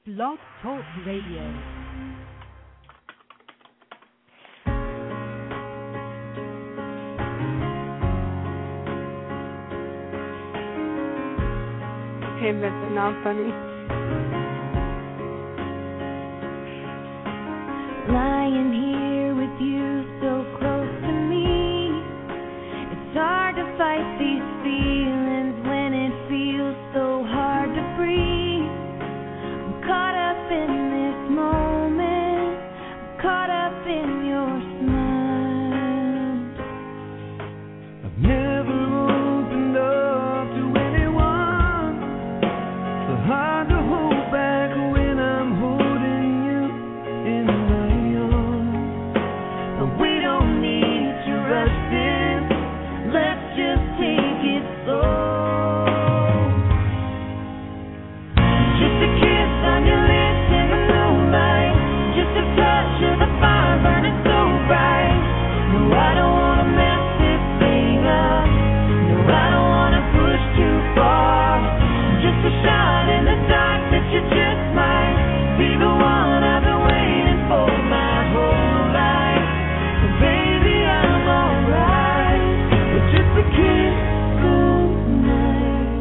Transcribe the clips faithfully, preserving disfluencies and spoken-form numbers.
Blog Talk Radio. Hey, that's not funny. Lying here with you so close to me, it's hard to fight these feelings when it feels so hard to breathe. I'm caught up in this moment, I'm caught up in your smile. I've never opened up to anyone, so hard to hold back when I'm holding you in my arms. But we don't need to rush this, let's just take it slow. Just a kiss on your lips in the moonlight, just a touch of the fire burning so bright. No, I don't wanna mess this thing up, no, I don't wanna push too far. Just a shot in the dark that you just might be the one I've been waiting for my whole life. So baby, I'm alright with just a kiss goodnight.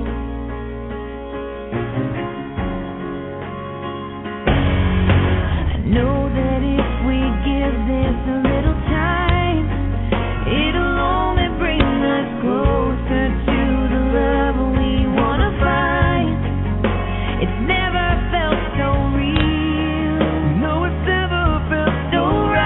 I know that if we give this a little time, it'll only bring us closer to the love we wanna find. It's never felt so real. No, it's never felt so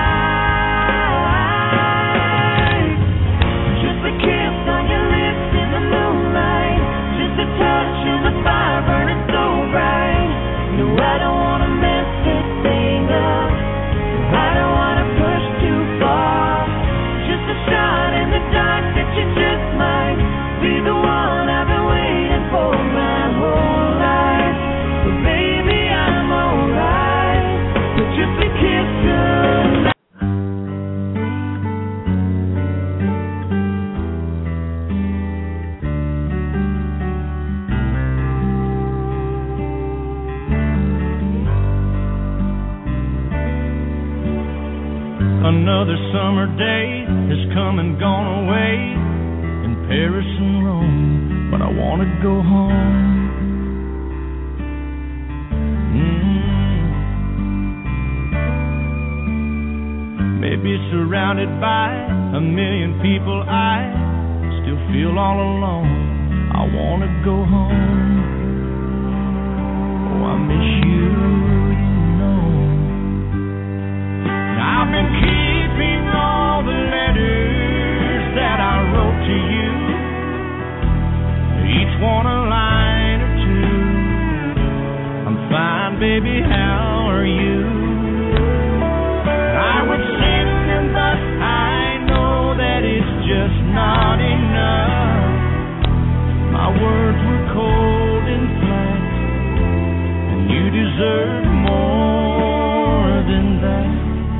right. Just a kiss on your lips in the moonlight, just a touch of the fire burning so bright. No, I don't wanna mess this thing up, I don't wanna push too far. Just a shot in the dark that you just might be the one I've been waiting for my whole life. So baby, I'm alright with just a kiss goodnight. Another summer day has come and gone away in Paris and Rome, but I want to go home. Mm. Maybe surrounded by a million people, I still feel all alone. I want to go home. Oh, I miss you, you know. I've been keeping all the letters that I wrote to you, each one a line or two. I'm fine, baby, how are you? I would send them, but I know that it's just not enough. My words were cold and flat, and you deserve more than that.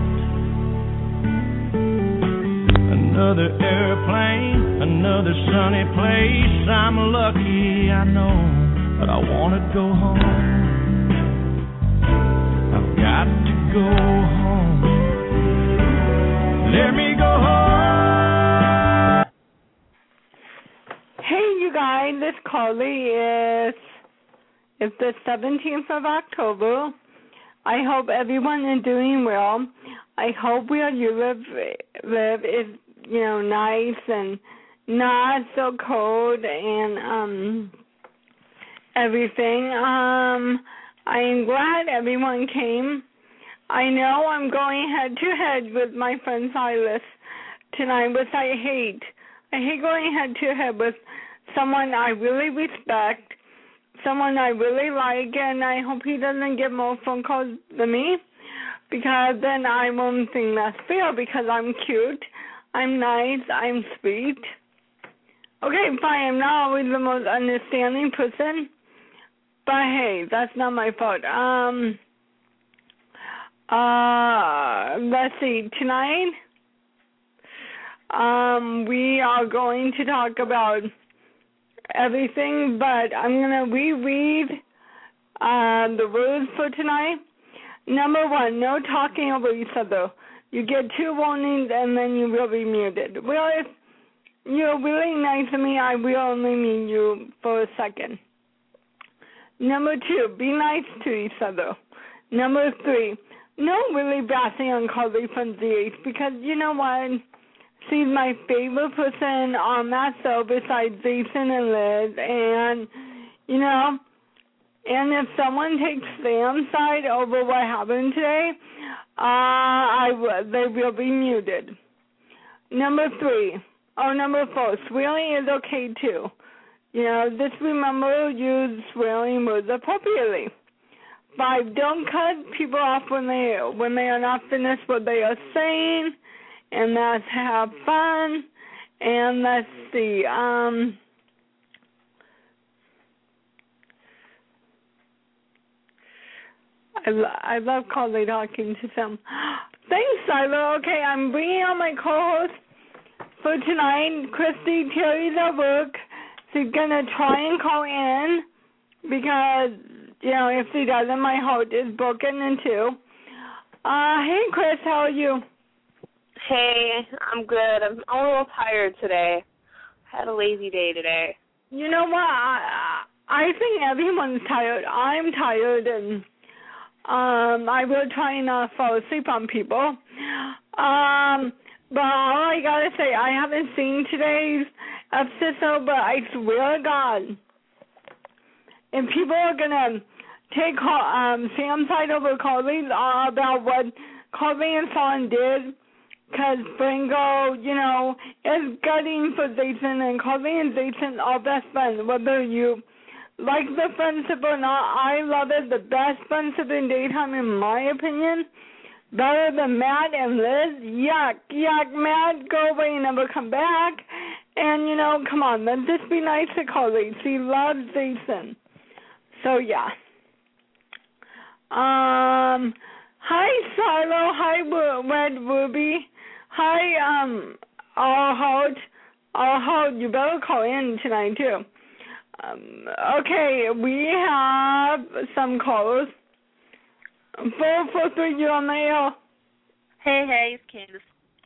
Another airplane, another sunny place. I'm lucky, I know, but I want to go home. I've got to go home. Let me go home. Hey, you guys, it's Carly. It's, it's the seventeenth of October. I hope everyone is doing well. I hope where you live, live is, you know, nice and not so cold and um everything. Um, I am glad everyone came. I know I'm going head to head with my friend Silas tonight, which I hate. I hate going head to head with someone I really respect, someone I really like, and I hope he doesn't get more phone calls than me, because then I won't think that's fair, because I'm cute, I'm nice, I'm sweet. Okay, fine, I'm not always the most understanding person, but hey, that's not my fault. Um, uh, let's see, tonight, um, we are going to talk about everything, but I'm going to reread Uh, the rules for tonight. Number one, no talking over each other. You get two warnings and then you will be muted. Well, if you're really nice to me, I will only mute you for a second. Number two, be nice to each other. Number three, no really bashing on Carly from Z H because you know what? She's my favorite person on that show besides Jason and Liz. And, you know, and if someone takes Sam's side over what happened today, uh, I w- they will be muted. Number three, oh, number four, swearing is okay too. You know, just remember use swearing words appropriately. Five, don't cut people off when they when they are not finished what they are saying, and that's have fun. And let's see, um, I, lo- I love Carly talking to them. Thanks, Silo. Okay, I'm bringing on my co-host for tonight, Christy. Terry's at work. She's going to try and call in because, you know, if she doesn't, my heart is broken in two. Uh, hey, Chris, how are you? Hey, I'm good. I'm, I'm a little tired today. I had a lazy day today. You know what? I, I think everyone's tired. I'm tired, and um, I will try not to fall asleep on people. Um, but all I got to say, I haven't seen today's episode, but I swear to God, if people are going to take um, Sam's side over Carly's uh, about what Carly and Fawn did, because Franco, you know, is gutting for Jason, and Carly and Jason are best friends. Whether you like the friendship or not, I love it. The best friendship in daytime, in my opinion. Better than Matt and Liz. Yuck, yuck, Matt, go away and never come back. And, you know, come on, let's just be nice to Carly. She loves Jason. So, yeah. Um, hi, Silo. Hi, Red Ruby. Hi, um, All Hold. All Hold, you better call in tonight, too. Um, okay, we have some calls. four four three, you're on the air. Hey, hey, it's Candace.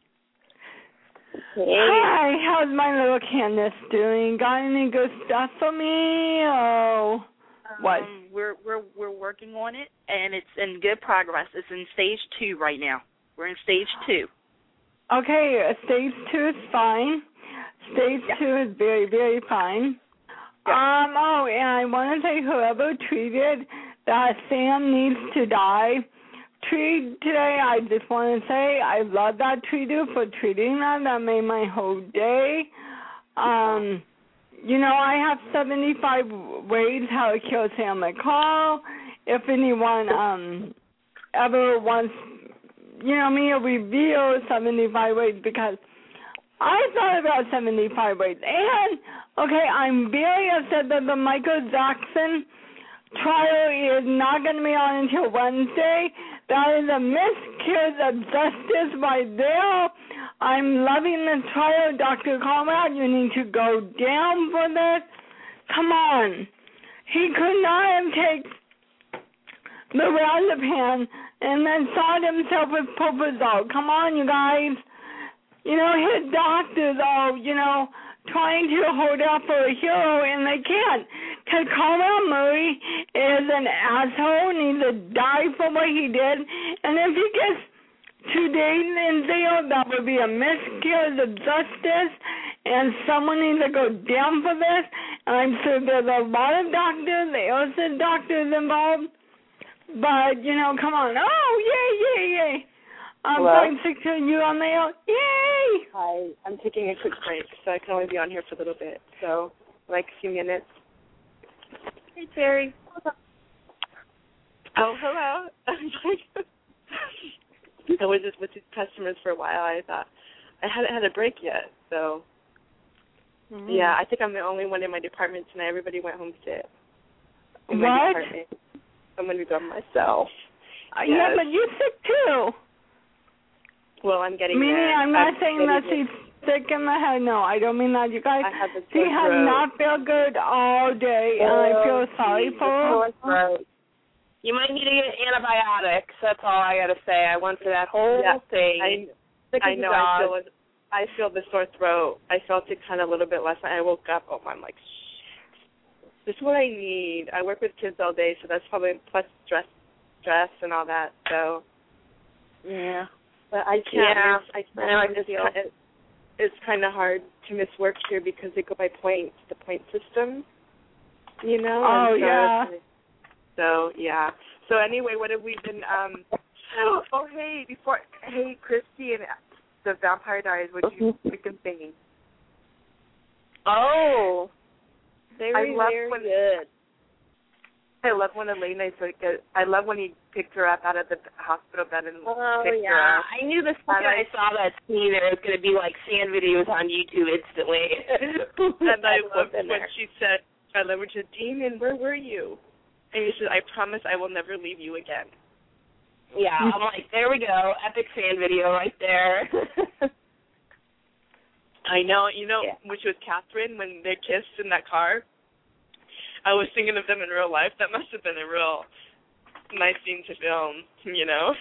Hey. Hi, how's my little Candace doing? Got any good stuff for me? Oh, what? Um, we're we're we're working on it, and it's in good progress. It's in stage two right now. We're in stage two. Okay, uh, stage two is fine. Stage yeah. two is very, very fine. Yeah. Um. Oh, and I want to say whoever tweeted that Sam needs to die tweet today, I just want to say I love that tweeter for tweeting that. That made my whole day. Um, you know, I have seventy-five ways how to kill Sam McCall. If anyone um ever wants, you know, me to reveal seventy-five ways, because I thought about seventy-five ways. And, okay, I'm very upset that the Michael Jackson trial is not going to be on until Wednesday. That is a miscarriage of justice right there. I'm loving the trial. Doctor Conrad, you need to go down for this. Come on. He could not have taken the Razapam and then shot himself with Propofol. Come on, you guys. You know, his doctors are, you know, trying to hold out for a hero, and they can't. Because Conrad Murray is an asshole, needs to die for what he did. And if he gets two days in jail, that would be a miscarriage of justice, and someone needs to go down for this. And I'm sure there's a lot of doctors, A O S doctors involved. But, you know, come on. Oh, yay, yay, yay. I'm five six two, you on there? Yay! Hi, I'm taking a quick break, so I can only be on here for a little bit. So, like a few minutes. Hey, Terry. Oh, hello. I was just with these customers for a while. I thought I hadn't had a break yet, so mm-hmm. yeah, I think I'm the only one in my department tonight. Everybody went home sick. In what? My department. I'm going to go myself. Uh, yes. Yeah, but you're sick too. Well, I'm getting Meaning, there. I'm not I'm saying that she's sick in the head. No, I don't mean that. You guys, I have a she has throat. not felt good all day, and I feel sorry for her. Throat. You might need to get antibiotics. That's all I got to say. I went through that whole yeah, thing. I, Sick I as a know. I dog. feel it. I feel the sore throat. I felt it kind of a little bit last night. I woke up. Oh, I'm like, shit. This is what I need. I work with kids all day, so that's probably plus stress, stress and all that. So. Yeah. But I can't. Yeah. Miss, I can't. I know I it's, feel. kind of, it's kind of hard to miss work here because they go by points, the point system. You know. Oh and so yeah. So yeah. So anyway, what have we been? Um. Oh, oh hey, before hey, Christy and the Vampire Diaries. What you freaking thinking? Oh. They were I love very when, good. I love when Elena is like. a- I love when he picked her up out of the hospital bed and Oh, picked yeah. her up. I knew the second I, I saw that scene, there was going to be, like, fan videos on YouTube instantly. And I loved in when there. she said, I love when she said, Damon, where were you? And he said, I promise I will never leave you again. Yeah, I'm like, there we go. Epic fan video right there. I know. You know, Yeah. which was Catherine when they kissed in that car? I was thinking of them in real life. That must have been a real nice scene to film, you know?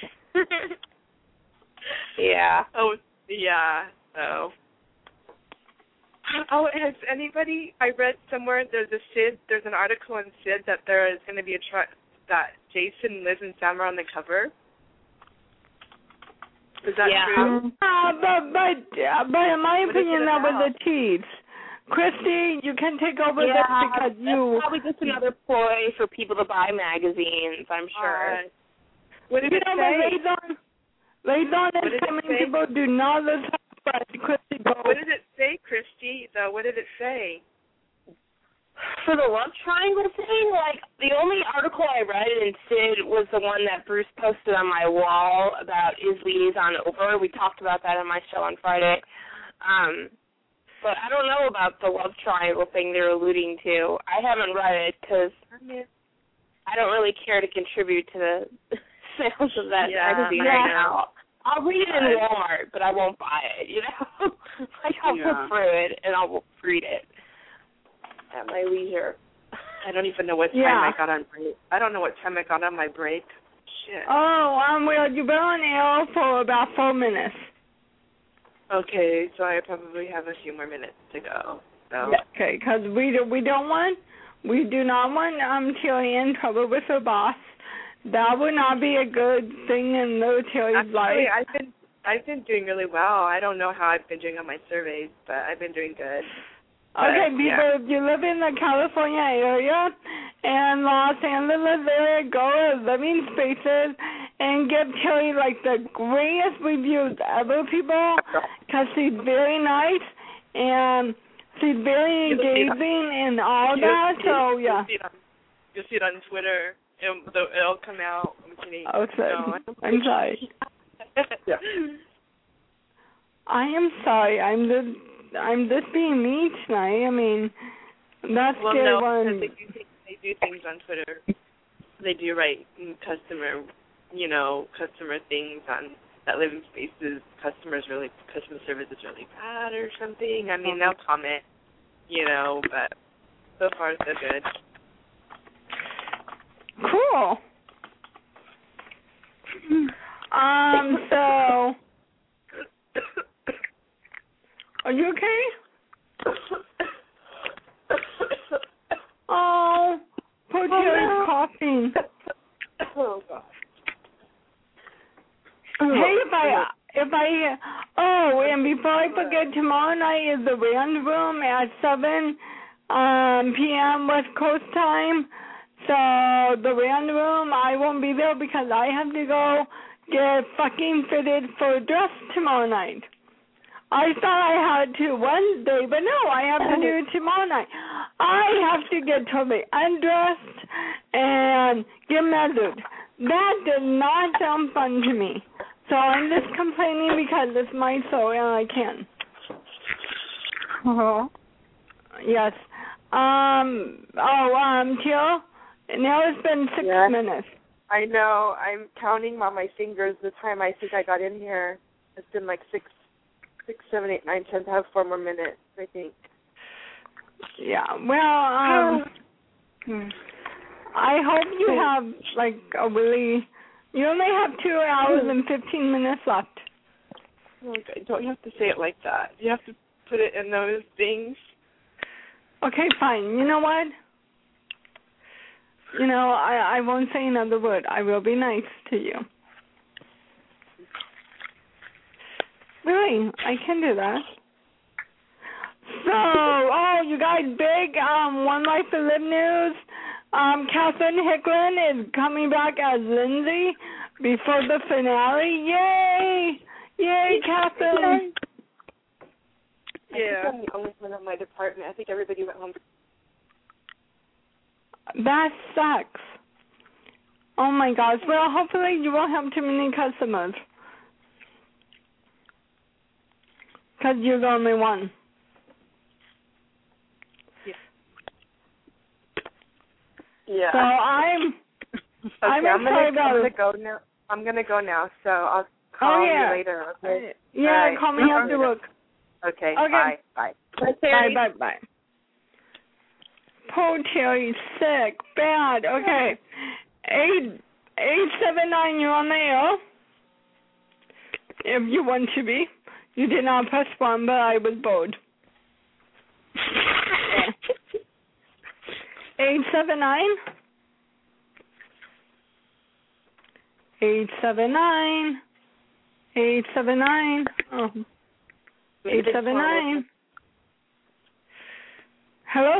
Yeah. Oh, yeah. So. Oh, has anybody, I read somewhere there's a Sid, there's an article in Sid that there is going to be a truck that Jason, Liz, and Sam are on the cover. Is that Yeah. true? Uh, but but uh, but in my What is opinion, it that was about? the teeth. Christy, you can take over Yeah, this because that's you. probably just another ploy for people to buy magazines, I'm sure. Uh, what did You it know, say? but Lazon, Lazon What is did it telling say? people do not listen, but Christy goes. What did it say, Christy, though? What did it say? For the love triangle thing, like, the only article I read in Sid was the one that Bruce posted on my wall about is liaison over. We talked about that on my show on Friday. Um, but I don't know about the love triangle thing they're alluding to. I haven't read it because I don't really care to contribute to the sales of that Yeah, magazine I right know. now. I'll read it in Walmart, but I won't buy it, you know? Like, I'll Yeah. look through it, and I'll read it at my leisure. I don't even know what time Yeah. I got on break. I don't know what time I got on my break. Shit. Oh, um, well, you've been on air for about four minutes. Okay, so I probably have a few more minutes to go. So. Okay, because we do, we don't want, we do not want um Tilly in trouble with her boss. That would not be a good thing in the Tilly's Actually, life. I've been I've been doing really well. I don't know how I've been doing on my surveys, but I've been doing good. But, Okay, people, yeah. if you live in the California area and Los Angeles area, go to Living Spaces and give Tilly, like, the greatest reviews ever, people, because she's very nice and she's very You'll see it on- engaging and all You'll that, see- so, you'll yeah. see it on, you'll see it on Twitter. It'll, it'll come out. I'm kidding. Oh, sorry. No, I'm sorry. yeah. I am sorry. I'm just, I'm just being mean tonight. I mean, that's Well, good no, one. because they do, things, they do things on Twitter. They do write customer, you know, customer things on that Living Spaces. Customers really, customer service is really bad or something. I mean, they'll comment, you know, but so far so good. Cool. Um, so, are you okay? Oh, poor Tilly's coughing. Oh, God. Hey, if I, if I, oh, and before I forget, tomorrow night is the Rand Room at seven um, p m West Coast time. So the Rand Room, I won't be there because I have to go get fucking fitted for a dress tomorrow night. I thought I had to Wednesday, but no, I have to do it tomorrow night. I have to get totally undressed and get measured. That did not sound fun to me. So I'm just complaining because it's my show and I can. Uh-huh. Yes. Um. Oh, um, Teal, now it's been six Yeah. minutes. I know. I'm counting on my fingers the time I think I got in here. It's been like six, six, seven, eight, nine, ten. I have four more minutes, I think. Yeah. Well, um, I hope you have, like, a really... You only have two hours and fifteen minutes left. Okay, don't you have to say it like that? You have to put it in those things. Okay, fine. You know what? You know, I, I won't say another word. I will be nice to you. Really, I can do that. So, oh, you guys, big um, One Life to Live news. Um, Catherine Hicklin is coming back as Lindsay before the finale. Yay! Yay, Catherine! Yeah. I think I'm the only one in my department. I think everybody went home. That sucks. Oh my gosh. Well, hopefully you won't have too many customers. Because you're the only one. Yeah. So I'm. Okay, I'm, I'm gonna, about I'm gonna go now. I'm gonna go now. So I'll call oh, yeah. you later. Okay. Yeah, right. call me after work. Okay. Okay. Bye. Bye. Bye. Bye. Bye. Bye. Poor Terry's sick. Bad. Okay. Eight eight seven nine. You're on the air. If you want to be, you did not press one, but I was bored. Eight seven nine. Eight seven nine. Eight seven nine. Oh. Eight seven nine. Hello.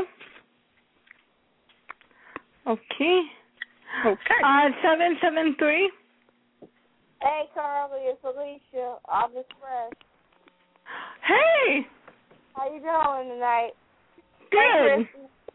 Okay. Okay. Uh, seven seven three. Hey, Carly, it's Alicia, August Fresh. Hey. How you doing tonight? Good.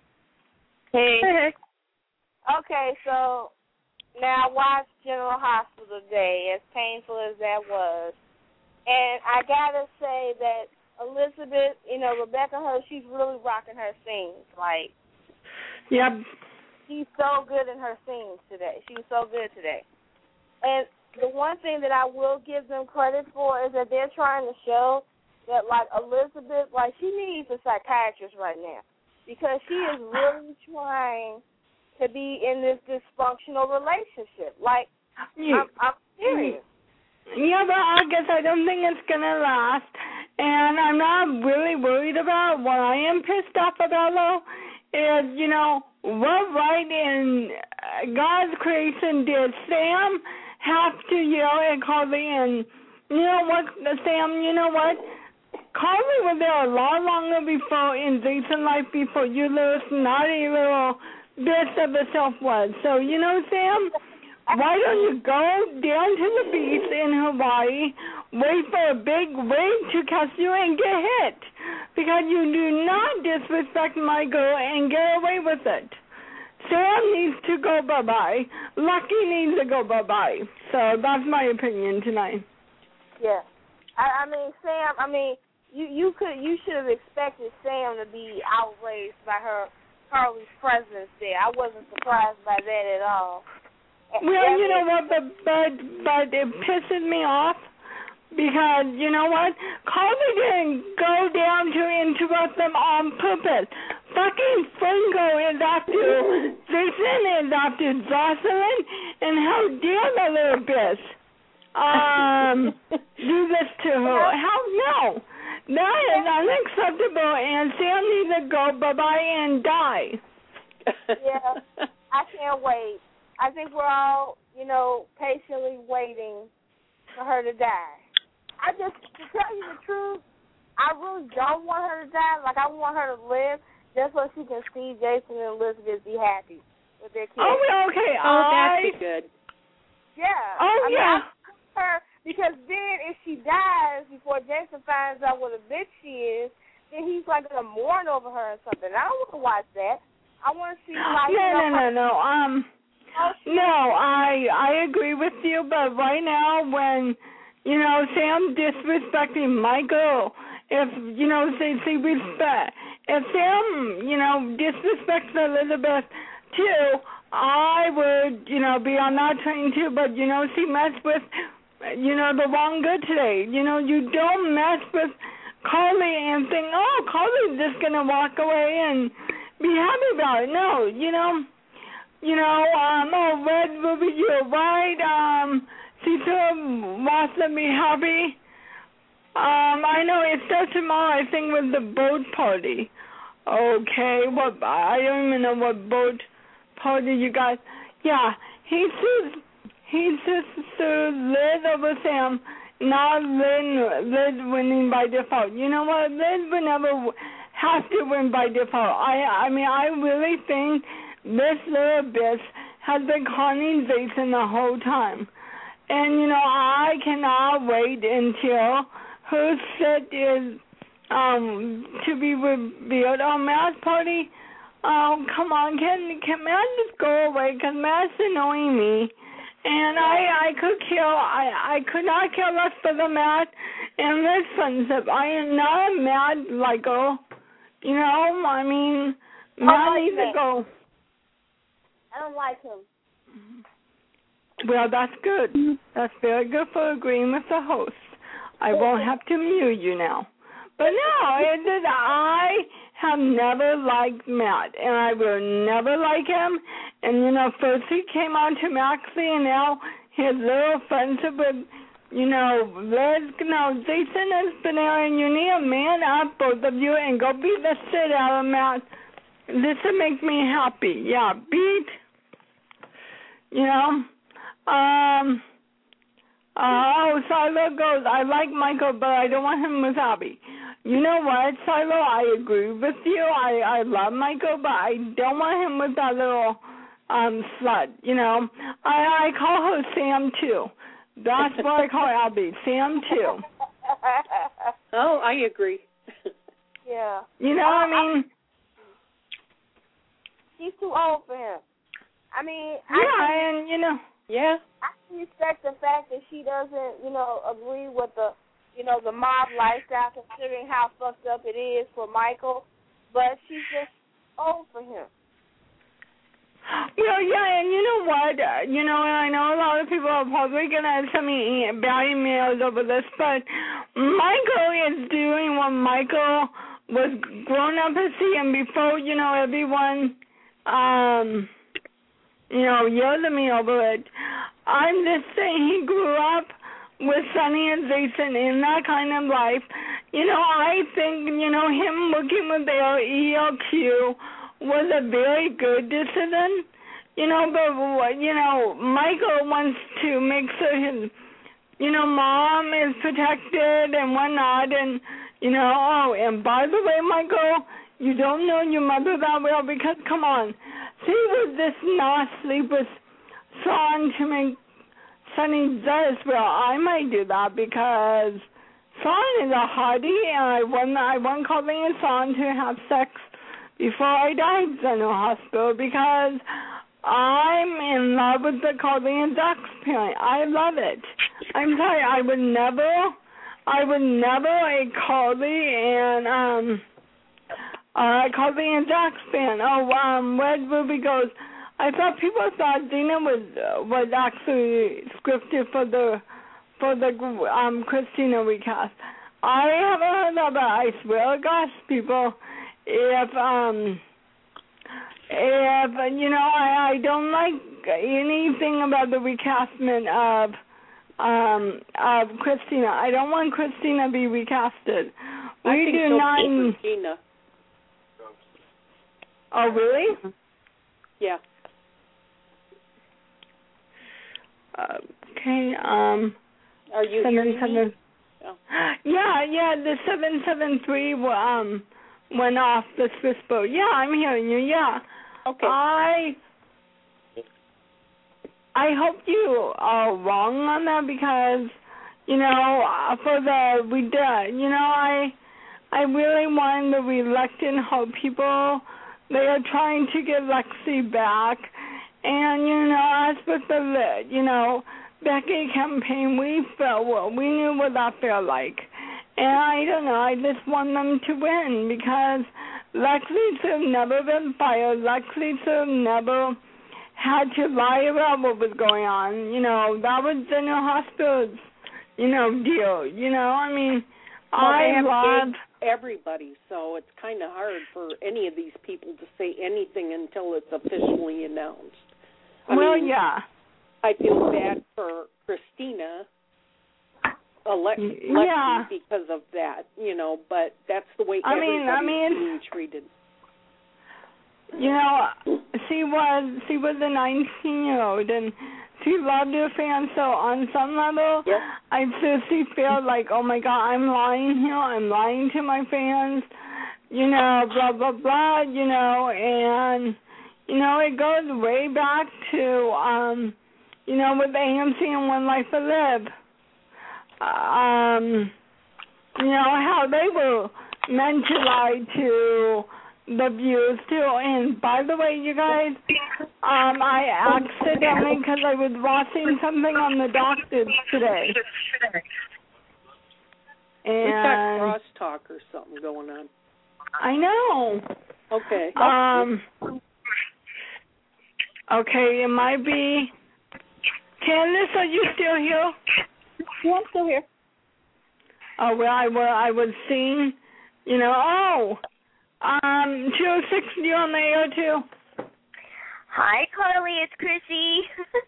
Hey. hey. Okay, so now I watched General Hospital today, as painful as that was. And I got to say that Elizabeth, you know, Rebecca Hurd, she's really rocking her scenes. Like, yep. She's so good in her scenes today. She's so good today. And the one thing that I will give them credit for is that they're trying to show that, like, Elizabeth, like, she needs a psychiatrist right now because she is really trying to be in this dysfunctional relationship. Like, yeah. I'm, I'm serious. Yeah, but I guess I don't think it's going to last. And I'm not really worried about what I am pissed off about, though, is, you know, what right in God's creation did Sam have to yell at Carly? And you know what, Sam, you know what? Carly was there a lot longer before in Jason life before you little snotty little bitch of a self was. So, you know, Sam, why don't you go down to the beach in Hawaii, wait for a big wave to catch you and get hit? Because you do not disrespect my girl and get away with it. Sam needs to go bye-bye. Lucky needs to go bye-bye. So that's my opinion tonight. Yeah. I, I mean, Sam, I mean, you, you could you should have expected Sam to be outraged by her Carly's presence there. I wasn't surprised by that at all. Well, you know what, but, but, but it pisses me off because, you know what, Carly didn't go down to interrupt them on purpose. Fucking Franco is after Jason, is after Jocelyn, and how dare the little bitch um, do this to her? How, no. That is unacceptable, and Sam needs to go bye-bye and die. Yeah, I can't wait. I think we're all, you know, patiently waiting for her to die. I just, to tell you the truth, I really don't want her to die. Like, I want her to live just so she can see Jason and Elizabeth be happy with their kids. Oh, okay. Oh, that'd I... be good. Yeah. Oh, I mean, yeah. I want her, because then if she dies before Jason finds out what a bitch she is, then he's, like, going to mourn over her or something. I don't want to watch that. I want to see, like, no, you know, no, no, no. Um, no, I I agree with you, but right now when, you know, Sam disrespecting my girl, if, you know, they say respect, if Sam, you know, disrespects Elizabeth too, I would, you know, be on that train too, but, you know, she messed with, you know, the wrong good today. You know, you don't mess with Carly and think, oh, Carly's just going to walk away and be happy about it. No, you know, you know, um, oh, Red Ruby, you're right. Um, Cecil wants to be happy. Um, I know it starts tomorrow, I think, with the boat party. Okay, what, I don't even know what boat party you got. Yeah, he says, he says to Liz over Sam, not Liz, Liz winning by default. You know what, Liz would never have to win by default. I, I mean, I really think this little bitch has been calling Jason the whole time. And, you know, I cannot wait until her set is um, to be revealed. Oh, Matt's party, oh, come on, can, can Matt just go away? Because Matt's annoying me. And I, I could kill, I, I could not care less for the Matt and this friendship. I am not a Matt like, oh, you know, I mean, Matt needs to go. I don't like him. Well, that's good. That's very good for agreeing with the host. I won't have to mute you now. But no, it is, I have never liked Matt, and I will never like him. And, you know, first he came on to Maxie, and now his little friendship with, you know, Liz, no, Jason is Banana, and you need to man up, both of you, and go beat the shit out of Matt. This will make me happy. Yeah, beat, you know. Um, uh, oh, Silo goes, I like Michael, but I don't want him with Abby. You know what, Silo, I agree with you. I, I love Michael, but I don't want him with that little um, slut, you know. I, I call her Sam, too. That's what I call Abby, Sam, too. Oh, I agree. Yeah. You know, I mean... She's too old for him. I mean... Yeah, I, and, you know... Yeah. I can respect the fact that she doesn't, you know, agree with the, you know, the mob lifestyle, considering how fucked up it is for Michael. But she's just old for him. Well, yeah, and you know what? Uh, you know, and I know a lot of people are probably going to send me e- bad emails over this, but Michael is doing what Michael was grown up to see, and before, you know, everyone, um, you know, yelled at me over it. I'm just saying he grew up with Sonny and Jason in that kind of life. You know, I think, you know, him working with their E L Q was a very good decision. You know, but, you know, Michael wants to make sure his, you know, mom is protected and whatnot. And, you know, oh, and by the way, Michael, you don't know your mother that well because, come on, she was this not sleep with Sean to make Sonny jealous. Well, I might do that because Sean is a hottie, and I want, I want Colleen and Sean to have sex before I died in the hospital because I'm in love with the Colleen and Ducks parent. I love it. I'm sorry, I would never, I would never a Carly and, um, uh, Carly and Ducks fan. Oh, um, Red Ruby goes, I thought people thought Dina was uh, was actually scripted for the for the um Christina recast. I haven't heard of it. I swear to gosh, people, if um if you know I, I don't like anything about the recastment of um of Christina. I don't want Christina to be recasted. We I think do so not. Christina. Oh really? Yeah. Okay, um... Are you seven, hearing seven, me? Oh. Yeah, yeah, the seven seven three um, went off the Swiss boat. Yeah, I'm hearing you, yeah. Okay. I... I hope you are wrong on that because, you know, uh, for the... we did, you know, I... I really want the reluctant hope people. They are trying to get Lexi back. And, you know, as with the, you know, Becky campaign, we felt, well, we knew what that felt like. And I don't know, I just want them to win because Lexi should have never been fired. Lexi should have never had to lie about what was going on. You know, that was General Hospital's, you know, deal. You know, I mean, well, I love everybody, so it's kind of hard for any of these people to say anything until it's officially announced. I well, mean, yeah. I feel bad for Christina, Alex- Yeah. Lexi, because of that, you know, but that's the way I mean, everybody's I mean, being treated. You know, she was she was a nineteen-year-old, and she loved her fans. So on some level, Yes. I seriously feel like, oh my God, I'm lying here. I'm lying to my fans. You know, blah blah blah. You know, and you know, it goes way back to um, you know, with A M C and One Life to Live. Um, you know how they were meant to lie to the viewers too. And by the way, you guys, um, I accidentally, because I was watching something on the doctors today, and We've got crosstalk or something going on. I know. Okay. Um. Okay, it might be. Candace, are you still here? Yeah, I'm still here. Oh well, I well, I was seeing, you know. Oh. Um, two oh six, you on the air too? Hi, Carly, it's Chrissy.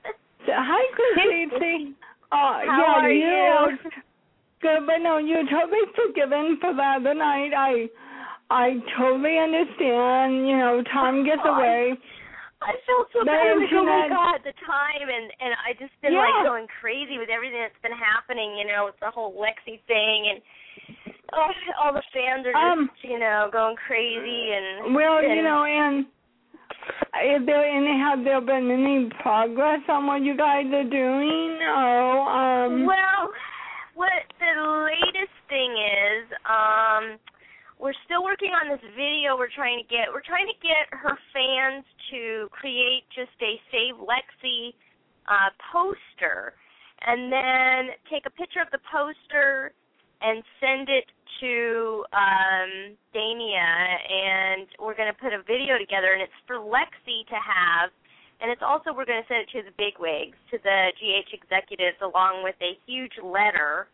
Hi, Chrissy. Uh, How yeah, are you? you? Good, but no, you're totally forgiven for the other night. I, I totally understand. You know, time gets Oh, away. I felt so The bad. Like, oh my internet- God, the time, and and I just been Yeah. like going crazy with everything that's been happening. You know, with the whole Lexi thing, and oh, all the fans are just Um, you know going crazy. And Well, and, you know, and is there any have there been any progress on what you guys are doing? Oh, um. Well, what the latest thing is, um, we're still working on this video. We're trying to get we're trying to get her fans to create just a Save Lexi uh, poster, and then take a picture of the poster and send it to um, Dania, and we're going to put a video together, and it's for Lexi to have, and it's also we're going to send it to the bigwigs, to the G H executives, along with a huge letter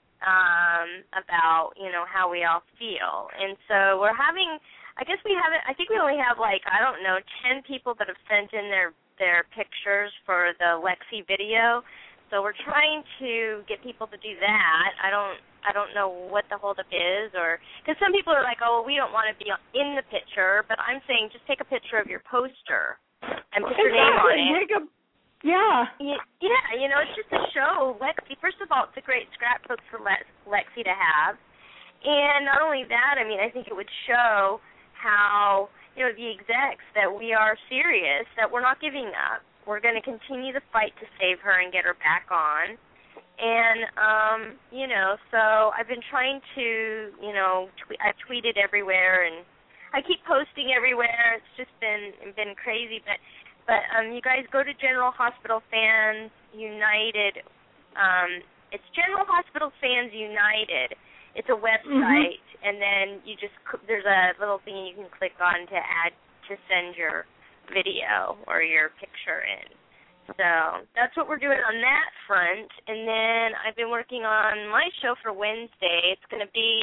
um, about, you know, how we all feel. And so we're having, I guess we haven't, I think we only have like, I don't know, ten people that have sent in their, their pictures for the Lexi video. So we're trying to get people to do that. I don't I don't know what the holdup is, or because some people are like, oh, well, we don't want to be in the picture, but I'm saying just take a picture of your poster and put your name on it. Take a, yeah. Yeah, you know, it's just to show Lexi. First of all, it's a great scrapbook for Lex, Lexi to have, and not only that, I mean, I think it would show how, you know, the execs that we are serious, that we're not giving up. We're going to continue the fight to save her and get her back on. And, um, you know, so I've been trying to, you know, tw- I've tweeted everywhere, and I keep posting everywhere. It's just been been crazy. But, but um, you guys go to General Hospital Fans United. Um, it's General Hospital Fans United. It's a website, mm-hmm. and then you just, there's a little thing you can click on to add, to send your video or your picture in. So that's what we're doing on that front. And then I've been working on my show for Wednesday. It's going to be,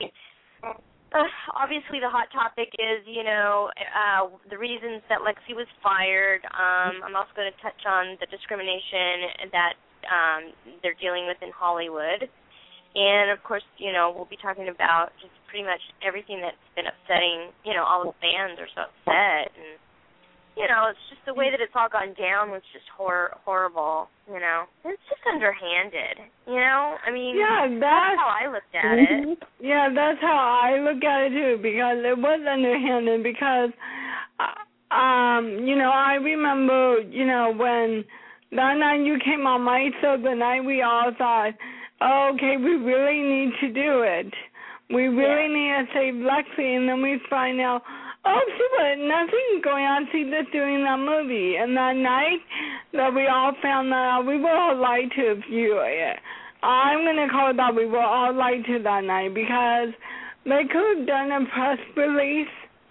uh, obviously the hot topic is, you know, uh, the reasons that Lexi was fired. Um, I'm also going to touch on the discrimination that um, they're dealing with in Hollywood. And, of course, you know, we'll be talking about just pretty much everything that's been upsetting, you know, all the fans are so upset. And, you know, it's just the way that it's all gone down was just hor- horrible, you know. It's just underhanded, you know. I mean, yeah, that's, that's how I looked at it. Yeah, that's how I look at it, too, because it was underhanded because, uh, um, you know, I remember, you know, when that night you came on my show, the night we all thought, oh, okay, we really need to do it. We really yeah. need to save Lexi, and then we find out, oh, she was nothing going on. She just doing that movie. And that night that we all found that out, we were all lied to. If you, I'm going to call it that we were all lied to that night because they could have done a press release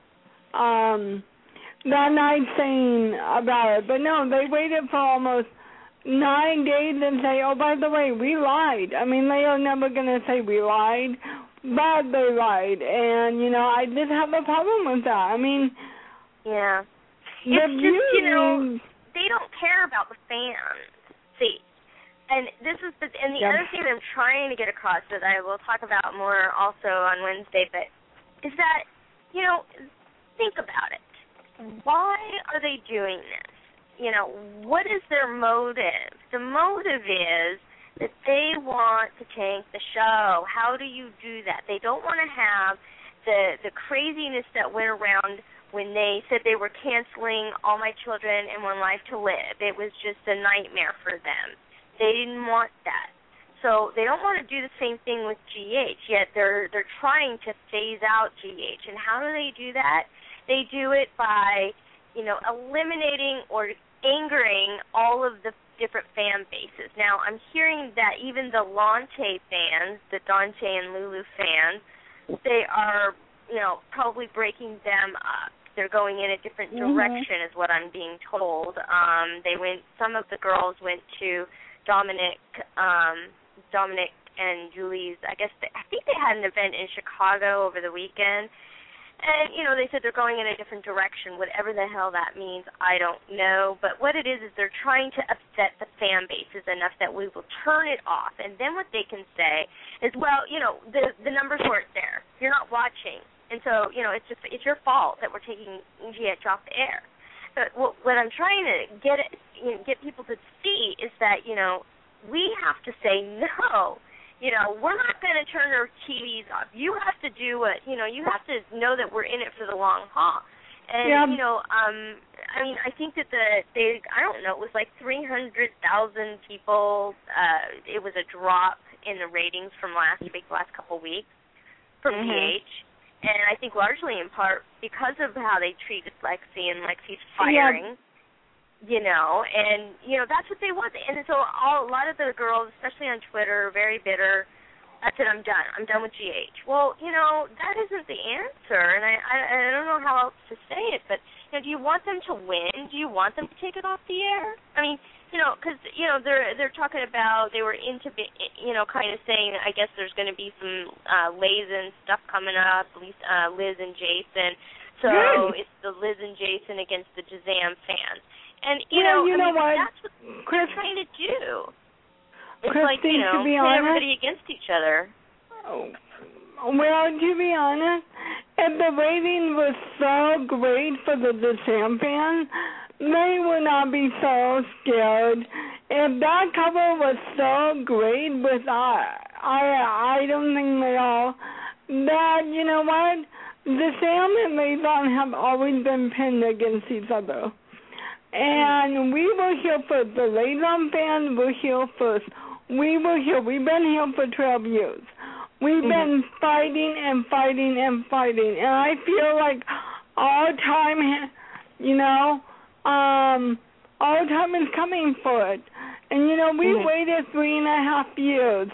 um, that night saying about it. But no, they waited for almost nine days and say, oh, by the way, we lied. I mean, they are never going to say we lied. But they lied, and, you know, I did have a problem with that. I mean, yeah. the It's just, you know, they don't care about the fans. See, and this is the, and the yep. other thing that I'm trying to get across that I will talk about more also on Wednesday, but is that, you know, think about it. Why are they doing this? You know, what is their motive? The motive is that they want to tank the show. How do you do that? They don't want to have the the craziness that went around when they said they were canceling All My Children and One Life to Live. It was just a nightmare for them. They didn't want that. So they don't want to do the same thing with G H, yet they're they're trying to phase out G H. And how do they do that? They do it by, you know, eliminating or angering all of the different fan bases. Now, I'm hearing that even the Lante fans, the Dante and Lulu fans, they are, you know, probably breaking them up. They're going in a different direction, mm-hmm. is what I'm being told. Um, they went. Some of the girls went to Dominic, um, Dominic and Julie's. I guess they, I think they had an event in Chicago over the weekend. And, you know, they said they're going in a different direction. Whatever the hell that means, I don't know. But what it is is they're trying to upset the fan bases enough that we will turn it off. And then what they can say is, well, you know, the the numbers weren't there. You're not watching. And so, you know, it's just it's your fault that we're taking G H off the air. But what, what I'm trying to get it, you know, get people to see is that, you know, we have to say no. You know, we're not going to turn our T Vs off. You have to do what, you know, you have to know that we're in it for the long haul. And, yeah. you know, um, I mean, I think that the, they, I don't know, it was like three hundred thousand people. Uh, it was a drop in the ratings from last week, last couple of weeks from mm-hmm. P H. And I think largely in part because of how they treated Lexi and Lexi's firing. Yeah. You know, and, you know, that's what they want. And so all, a lot of the girls, especially on Twitter, are very bitter. I said, I'm done. I'm done with G H. Well, you know, that isn't the answer, and I, I, I don't know how else to say it, but, you know, do you want them to win? Do you want them to take it off the air? I mean, you know, because, you know, they're they're talking about, they were into, you know, kind of saying, I guess there's going to be some uh, Lazen stuff coming up, at least uh, Liz and Jason. So Good. It's the Liz and Jason against the Jazam fans. And, you well, know, you I know mean, what? that's what Chris, they're trying to do. It's Christine, like, you know, to be put honest, everybody against each other. Oh, well, to be honest, if the rating was so great for the Jazam fans, they would not be so scared. If that cover was so great with, uh, I, I don't think they all, that, you know what, Jazam and Layvon have always been pinned against each other. And we were here first. The Layvon fans were here first. We were here. We've been here for twelve years. We've mm-hmm. been fighting and fighting and fighting. And I feel like our time, you know, um, our time is coming for it. And, you know, we mm-hmm. waited three and a half years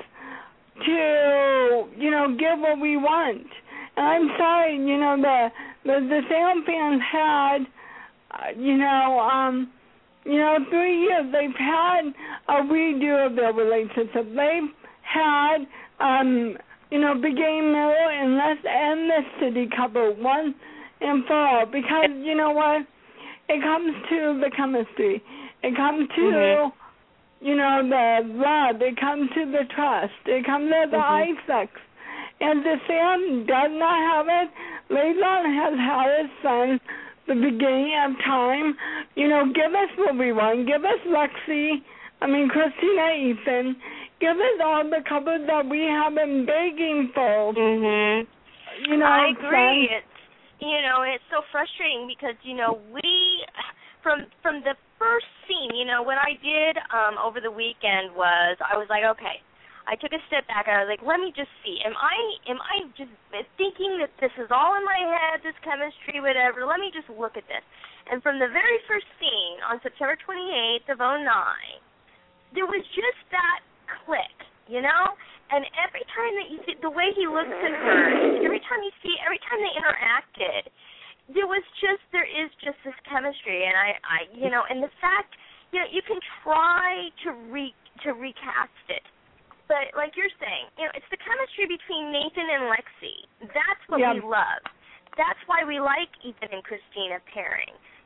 to, you know, get what we want. And I'm sorry, you know, the, the, the Sam fans had... Uh, you know, um, you know, three years they've had a redo of their relationship. They've had, um, you know, Big Game Miller and Let's End the City cover once and for all. Because, you know what, it comes to the chemistry. It comes to, mm-hmm. you know, the love. It comes to the trust. It comes to the mm-hmm. eye sex. And the Sam does not have it. Layvon has had his son the beginning of time. You know, give us what we want. Give us Lexi, I mean, Christina Ethan. Give us all the covers that we have been begging for. Mm-hmm. You know, I agree. Son. It's, you know, it's so frustrating because, you know, we, from from the first scene, you know, what I did um, over the weekend was, I was like, okay, I took a step back and I was like, let me just see. Am I am I just thinking that this is all in my head, this chemistry, whatever? Let me just look at this. And from the very first scene on September twenty-eighth of oh nine, there was just that click, you know? And every time that you see the way he looks at her, every time you see, every time they interacted, there was just, there is just this chemistry. And I, I you know, and the fact, you know, you can try to re to recast it. But like you're saying, you know, it's the chemistry between Nathan and Lexi. That's what yep. we love. That's why we like Ethan and Christina pairing.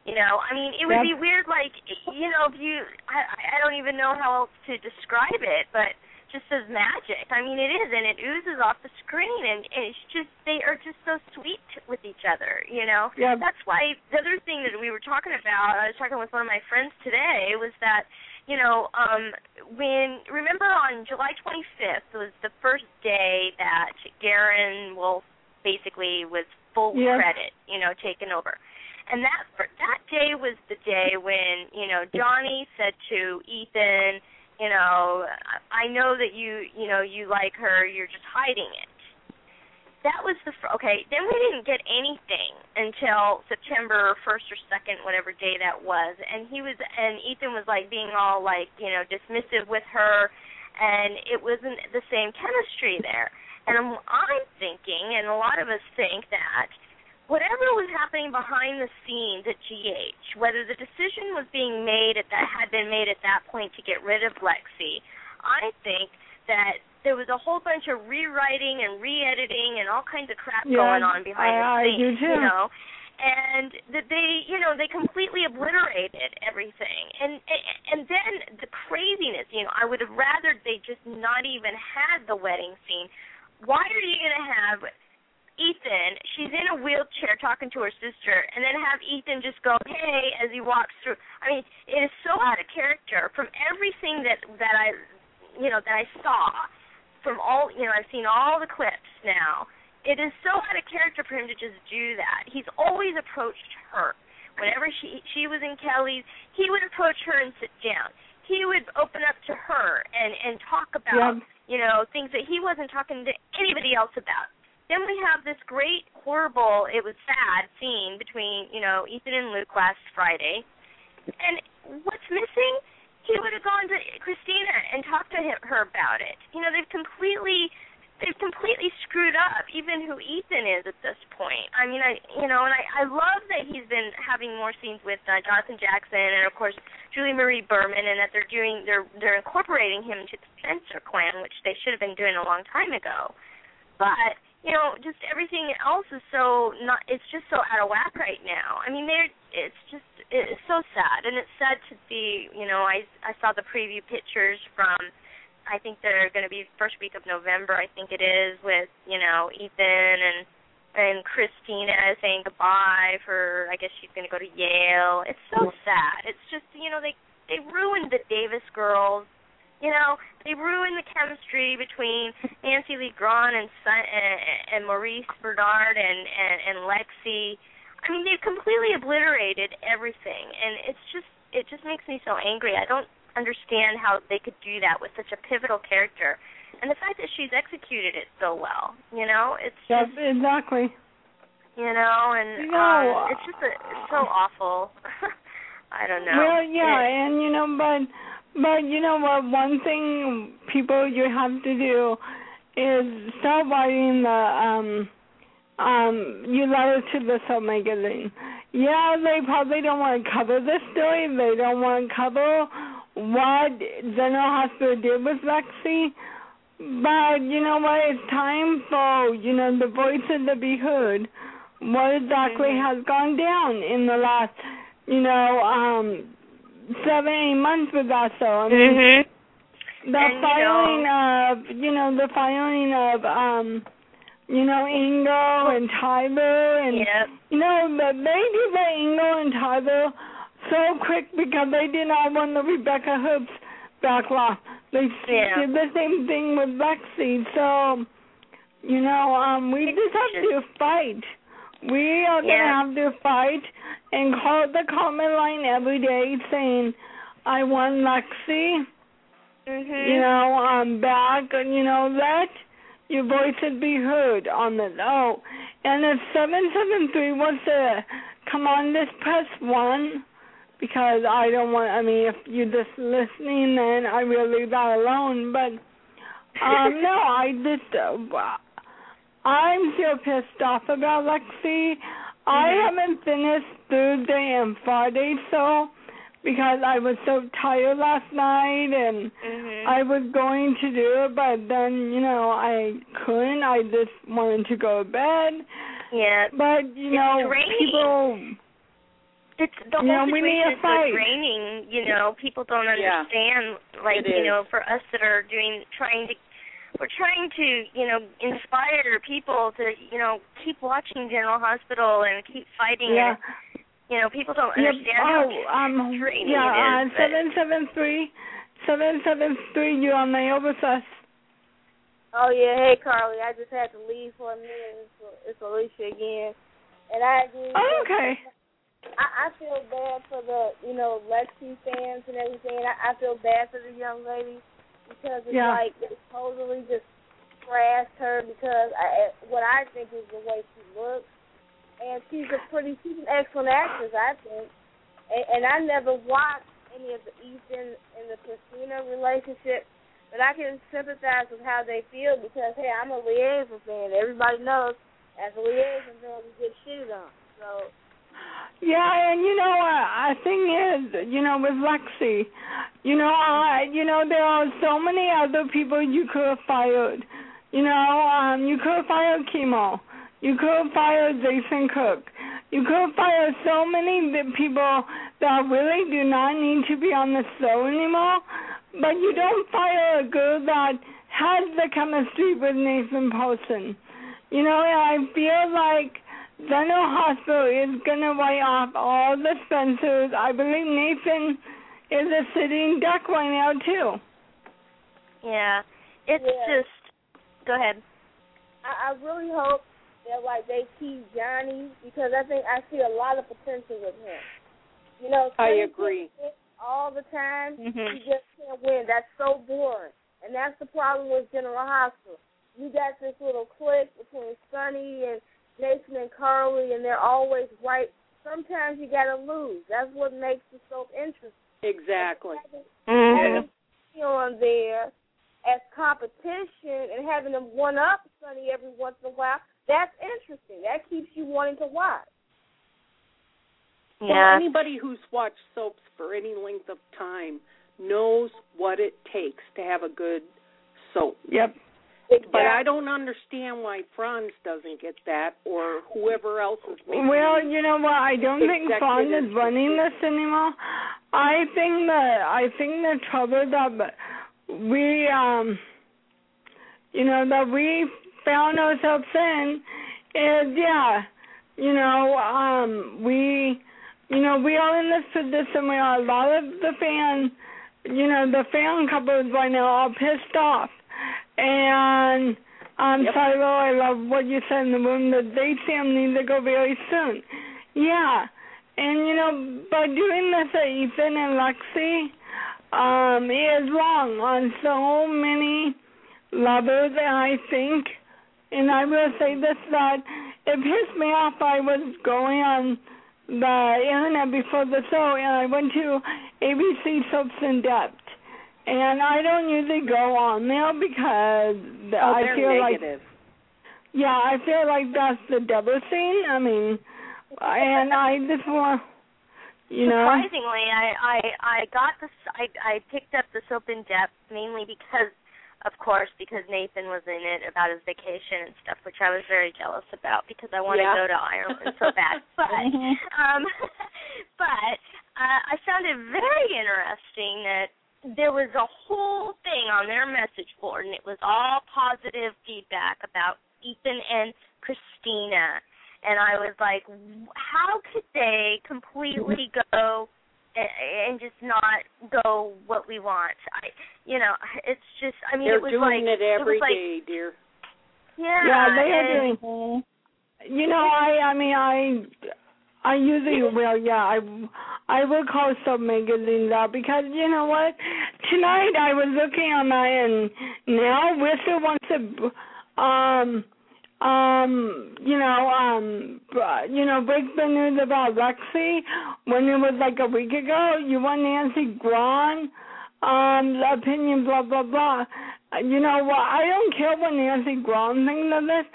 You know, I mean, it would Yep. be weird, like, you know, if you, I, I don't even know how else to describe it, but just as magic. I mean, it is, and it oozes off the screen, and, and it's just, they are just so sweet with each other, you know? Yep. That's why the other thing that we were talking about, I was talking with one of my friends today, was that, you know, um, when, remember on July twenty-fifth was the first day that Garen Wolf basically was full Yep. credit, you know, taken over. And that that day was the day when, you know, Johnny said to Ethan, you know, I know that you, you know, you like her, you're just hiding it. That was the, okay, then we didn't get anything until September first or second, whatever day that was. And he was, and Ethan was like being all like, you know, dismissive with her, and it wasn't the same chemistry there. And I'm, I'm thinking, and a lot of us think that, whatever was happening behind the scenes at G H, whether the decision was being made at that had been made at that point to get rid of Lexi, I think that there was a whole bunch of rewriting and re-editing and all kinds of crap Yeah, going on behind I, the I scenes, do too. you know, and that they, you know, they completely obliterated everything. And and then the craziness, you know, I would have rather they just not even had the wedding scene. Why are you going to have Ethan, she's in a wheelchair talking to her sister, and then have Ethan just go, hey, as he walks through. I mean, it is so out of character from everything that, that I, you know, that I saw from all, you know, I've seen all the clips now. It is so out of character for him to just do that. He's always approached her. Whenever she she was in Kelly's, he would approach her and sit down. He would open up to her and, and talk about, Yep. you know, things that he wasn't talking to anybody else about. Then we have this great, horrible, it was sad scene between, you know, Ethan and Luke last Friday. And what's missing? He would have gone to Christina and talked to him, her about it. You know, they've completely, they've completely screwed up even who Ethan is at this point. I mean, I, you know, and I, I love that he's been having more scenes with uh, Jonathan Jackson and, of course, Julie Marie Berman, and that they're doing, they're, they're incorporating him into the Spencer clan, which they should have been doing a long time ago. But, you know, just everything else is so not, it's just so out of whack right now. I mean, they're, it's just, it's so sad. And it's sad to see, you know, I, I saw the preview pictures from, I think they're going to be first week of November, I think it is, with, you know, Ethan and, and Christina saying goodbye for, I guess she's going to go to Yale. It's so sad. It's just, you know, they, they ruined the Davis girls. You know, they ruined the chemistry between Nancy Lee Grahn and, Son, and, and Maurice Bernard and, and, and Lexi. I mean, they've completely obliterated everything, and it's just it just makes me so angry. I don't understand how they could do that with such a pivotal character, and the fact that she's executed it so well. You know, it's Yep, just, exactly. you know, and No. um, it's just a, it's so awful. I don't know. Well, yeah, It, and you know, but but you know what? One thing people you have to do is start writing the um um your letter to the Soap magazine. Yeah, they probably don't want to cover this story. They don't want to cover what General Hospital did with Lexi. But you know what? It's time for you know the voices to be heard. What exactly mm-hmm. has gone down in the last you know um. seven, eight months with that, so I mean, mm-hmm. the and, filing you know, of, you know, the filing of, um, you know, Ingo and Tyler, and, yep. you know, the, they did the Ingo and Tyler so quick because they did not want the Rebecca Hoops backlash. They yeah. did the same thing with Lexi, so, you know, um, we it's just have just, to fight. We are going to yeah. have to fight and call the comment line every day saying, I want Lexi, mm-hmm. you know, I'm back, and, you know, let your voices be heard on the, oh, and if seven seven three wants to come on this, press one, because I don't want, I mean, if you're just listening, then I will leave that alone, but, um, no, I just, uh, I'm still pissed off about Lexi. Mm-hmm. I haven't finished Thursday and Friday, so because I was so tired last night, and mm-hmm. I was going to do it, but then, you know, I couldn't. I just wanted to go to bed. Yeah. But, you it's know, draining. people... It's the You know, whole we need situation a is fight. so draining. You know, people don't Yeah. understand. Like, It you is. know, for us that are doing, trying to, we're trying to, you know, inspire people to, you know, keep watching General Hospital and keep fighting. Yeah. And, you know, people don't Yep. understand Oh, how um, draining yeah, it is. uh, seven seven three, seven seven three. You're on the air with us. Oh yeah, hey Carly, I just had to leave for a minute. It's, it's Alicia again, and I agree. Oh, okay. I, I feel bad for the, you know, Lexi fans and everything. I, I feel bad for the young lady because it's Yeah. like they totally just trashed her because I, what I think is the way she looks, and she's a pretty, she's an excellent actress, I think. And, and I never watched any of the Ethan and the Christina relationship. But I can sympathize with how they feel because, hey, I'm a liaison fan. Everybody knows as a liaison fan, we get shitted on. So. Yeah, and you know, uh, thing is, you know, with Lexi, you know, I, you know, there are so many other people you could have fired. You know, um, you could have fired Chemo. You could have fired Jason Cook. You could have fired so many people that really do not need to be on the show anymore. But you don't fire a girl that has the chemistry with Nathan Paulson. You know, I feel like General Hospital is going to write off all the Spencers. I believe Nathan is a sitting duck right now, too. Yeah. It's Yeah. just, go ahead. I, I really hope that, like, they keep Johnny because I think I see a lot of potential with him. You know, I agree. All the time, Mm-hmm. you just can't win. That's so boring. And that's the problem with General Hospital. You got this little clique between Sonny and Nathan and Carly, and they're always right. Sometimes you got to lose. That's what makes the soap interesting. Exactly. Mm-hmm. Having on there as competition and having them one-up Sonny every once in a while, that's interesting. That keeps you wanting to watch. Well, Yeah. anybody who's watched soaps for any length of time knows what it takes to have a good soap. Yep. Exactly. But I don't understand why Franz doesn't get that or whoever else is making Well, it. you know what? I don't think Fawn is running this anymore. I think that I think the trouble that we, um, you know, that we found ourselves in is, yeah, you know, um, we, you know, we are in this position where a lot of the fans, you know, the fan couples right now are pissed off. And I'm yep. sorry, Lo, I love what you said in the room, that they Sam need to go very soon. Yeah. And, you know, by doing this at Ethan and Lexi, um, is wrong on so many levels, and I think, and I will say this, that it pissed me off. I was going on the internet before the show, and I went to A B C Soaps in Depth. And I don't usually go on there because oh, I they're feel negative. like, yeah, I feel like that's the devil scene. I mean, and I just want, you know. Surprisingly, I, I, I got this, I, I picked up the Soap in Depth mainly because, of course, because Nathan was in it about his vacation and stuff, which I was very jealous about because I want to yeah. go to Ireland so bad. But, um, but uh, I found it very interesting that there was a whole thing on their message board, and it was all positive feedback about Ethan and Christina. And I was like, how could they completely go and, and just not go what we want? I, you know, it's just, I mean, They're it was doing like, it every it was like, day, dear. Yeah, yeah, they are and, doing. You know, I, I mean, I, I usually will. Yeah, I, I will call some magazines out because you know what? Tonight I was looking on that, and now Whistle wants to, um, um, you know, um, you know, break the news about Lexi when it was like a week ago. You want Nancy Grahn, um, opinion, blah blah blah. You know what? I don't care what Nancy Grahn thinks of this.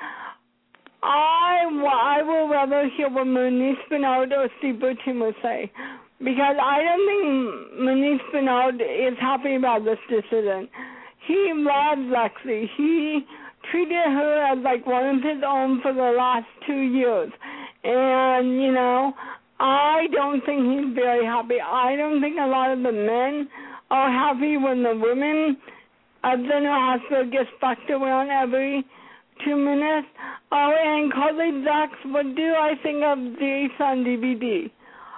I, I will rather hear what Monique Spinard or Steve Burton say, because I don't think Monique Spinard is happy about this decision. He loves Lexi. He treated her as like one of his own for the last two years. And, you know, I don't think he's very happy. I don't think a lot of the men are happy when the women at the hospital get fucked around every two minutes. Oh, and colleague Zax, what do I think of this on D V D?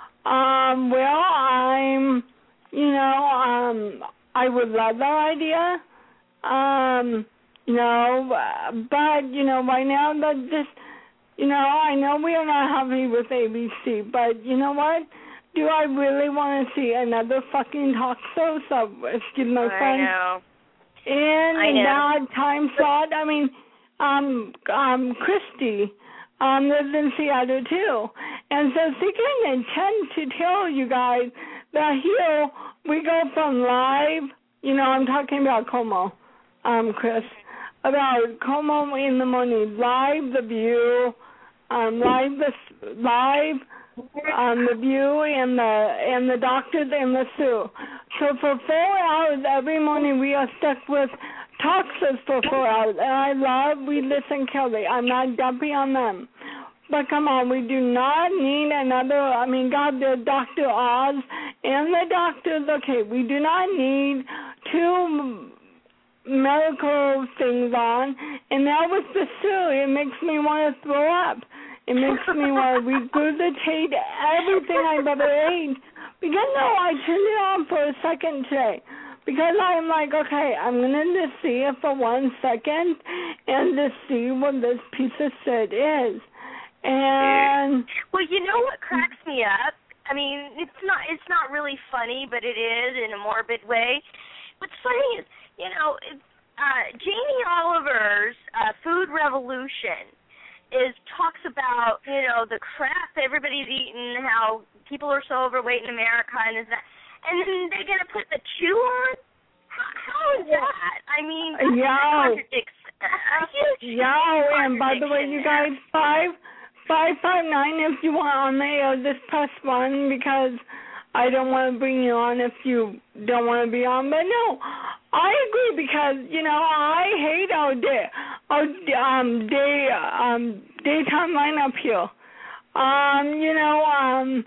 Um, well, I'm, you know, um, I would love that idea. Um, you know, but, you know, right now, that just, you know, I know we are not happy with A B C, but you know what? Do I really want to see another fucking talk show? So, excuse my friend. I know. In I know. that time slot, I mean, um, um, Christy, um, lives in Seattle too, and so she can intend to tell you guys that here we go from live. You know, I'm talking about Como, um, Chris, about Como in the morning, live The View, um, live the live. Um, the View and the and the Doctors and the Sue. So for four hours every morning we are stuck with talk shows for four hours. And I love Regis and Kelly. I'm not dumping on them. But come on, we do not need another, I mean, God, there's Doctor Oz and the doctors. Okay, we do not need two medical things on. And now with the Sue, it makes me want to throw up. It makes me want to regurgitate everything I've ever ate. Because, no, I turned it on for a second today. Because I'm like, okay, I'm going to just see it for one second and just see what this piece of shit is. And... Well, you know what cracks me up? I mean, it's not it's not really funny, but it is in a morbid way. What's funny is, you know, uh, Jamie Oliver's uh, Food Revolution is talks about, you know, the crap everybody's eating, how people are so overweight in America, and is that, and then they're gonna put the chew on. How, how is that? I mean, that Yo. contradicts a huge. Yo, and by the way, you guys, five five five nine. If you want on there, just press one because I don't want to bring you on if you don't want to be on. But no, I agree because, you know, I hate our day, our um, day, um, daytime lineup here. Um, you know, um,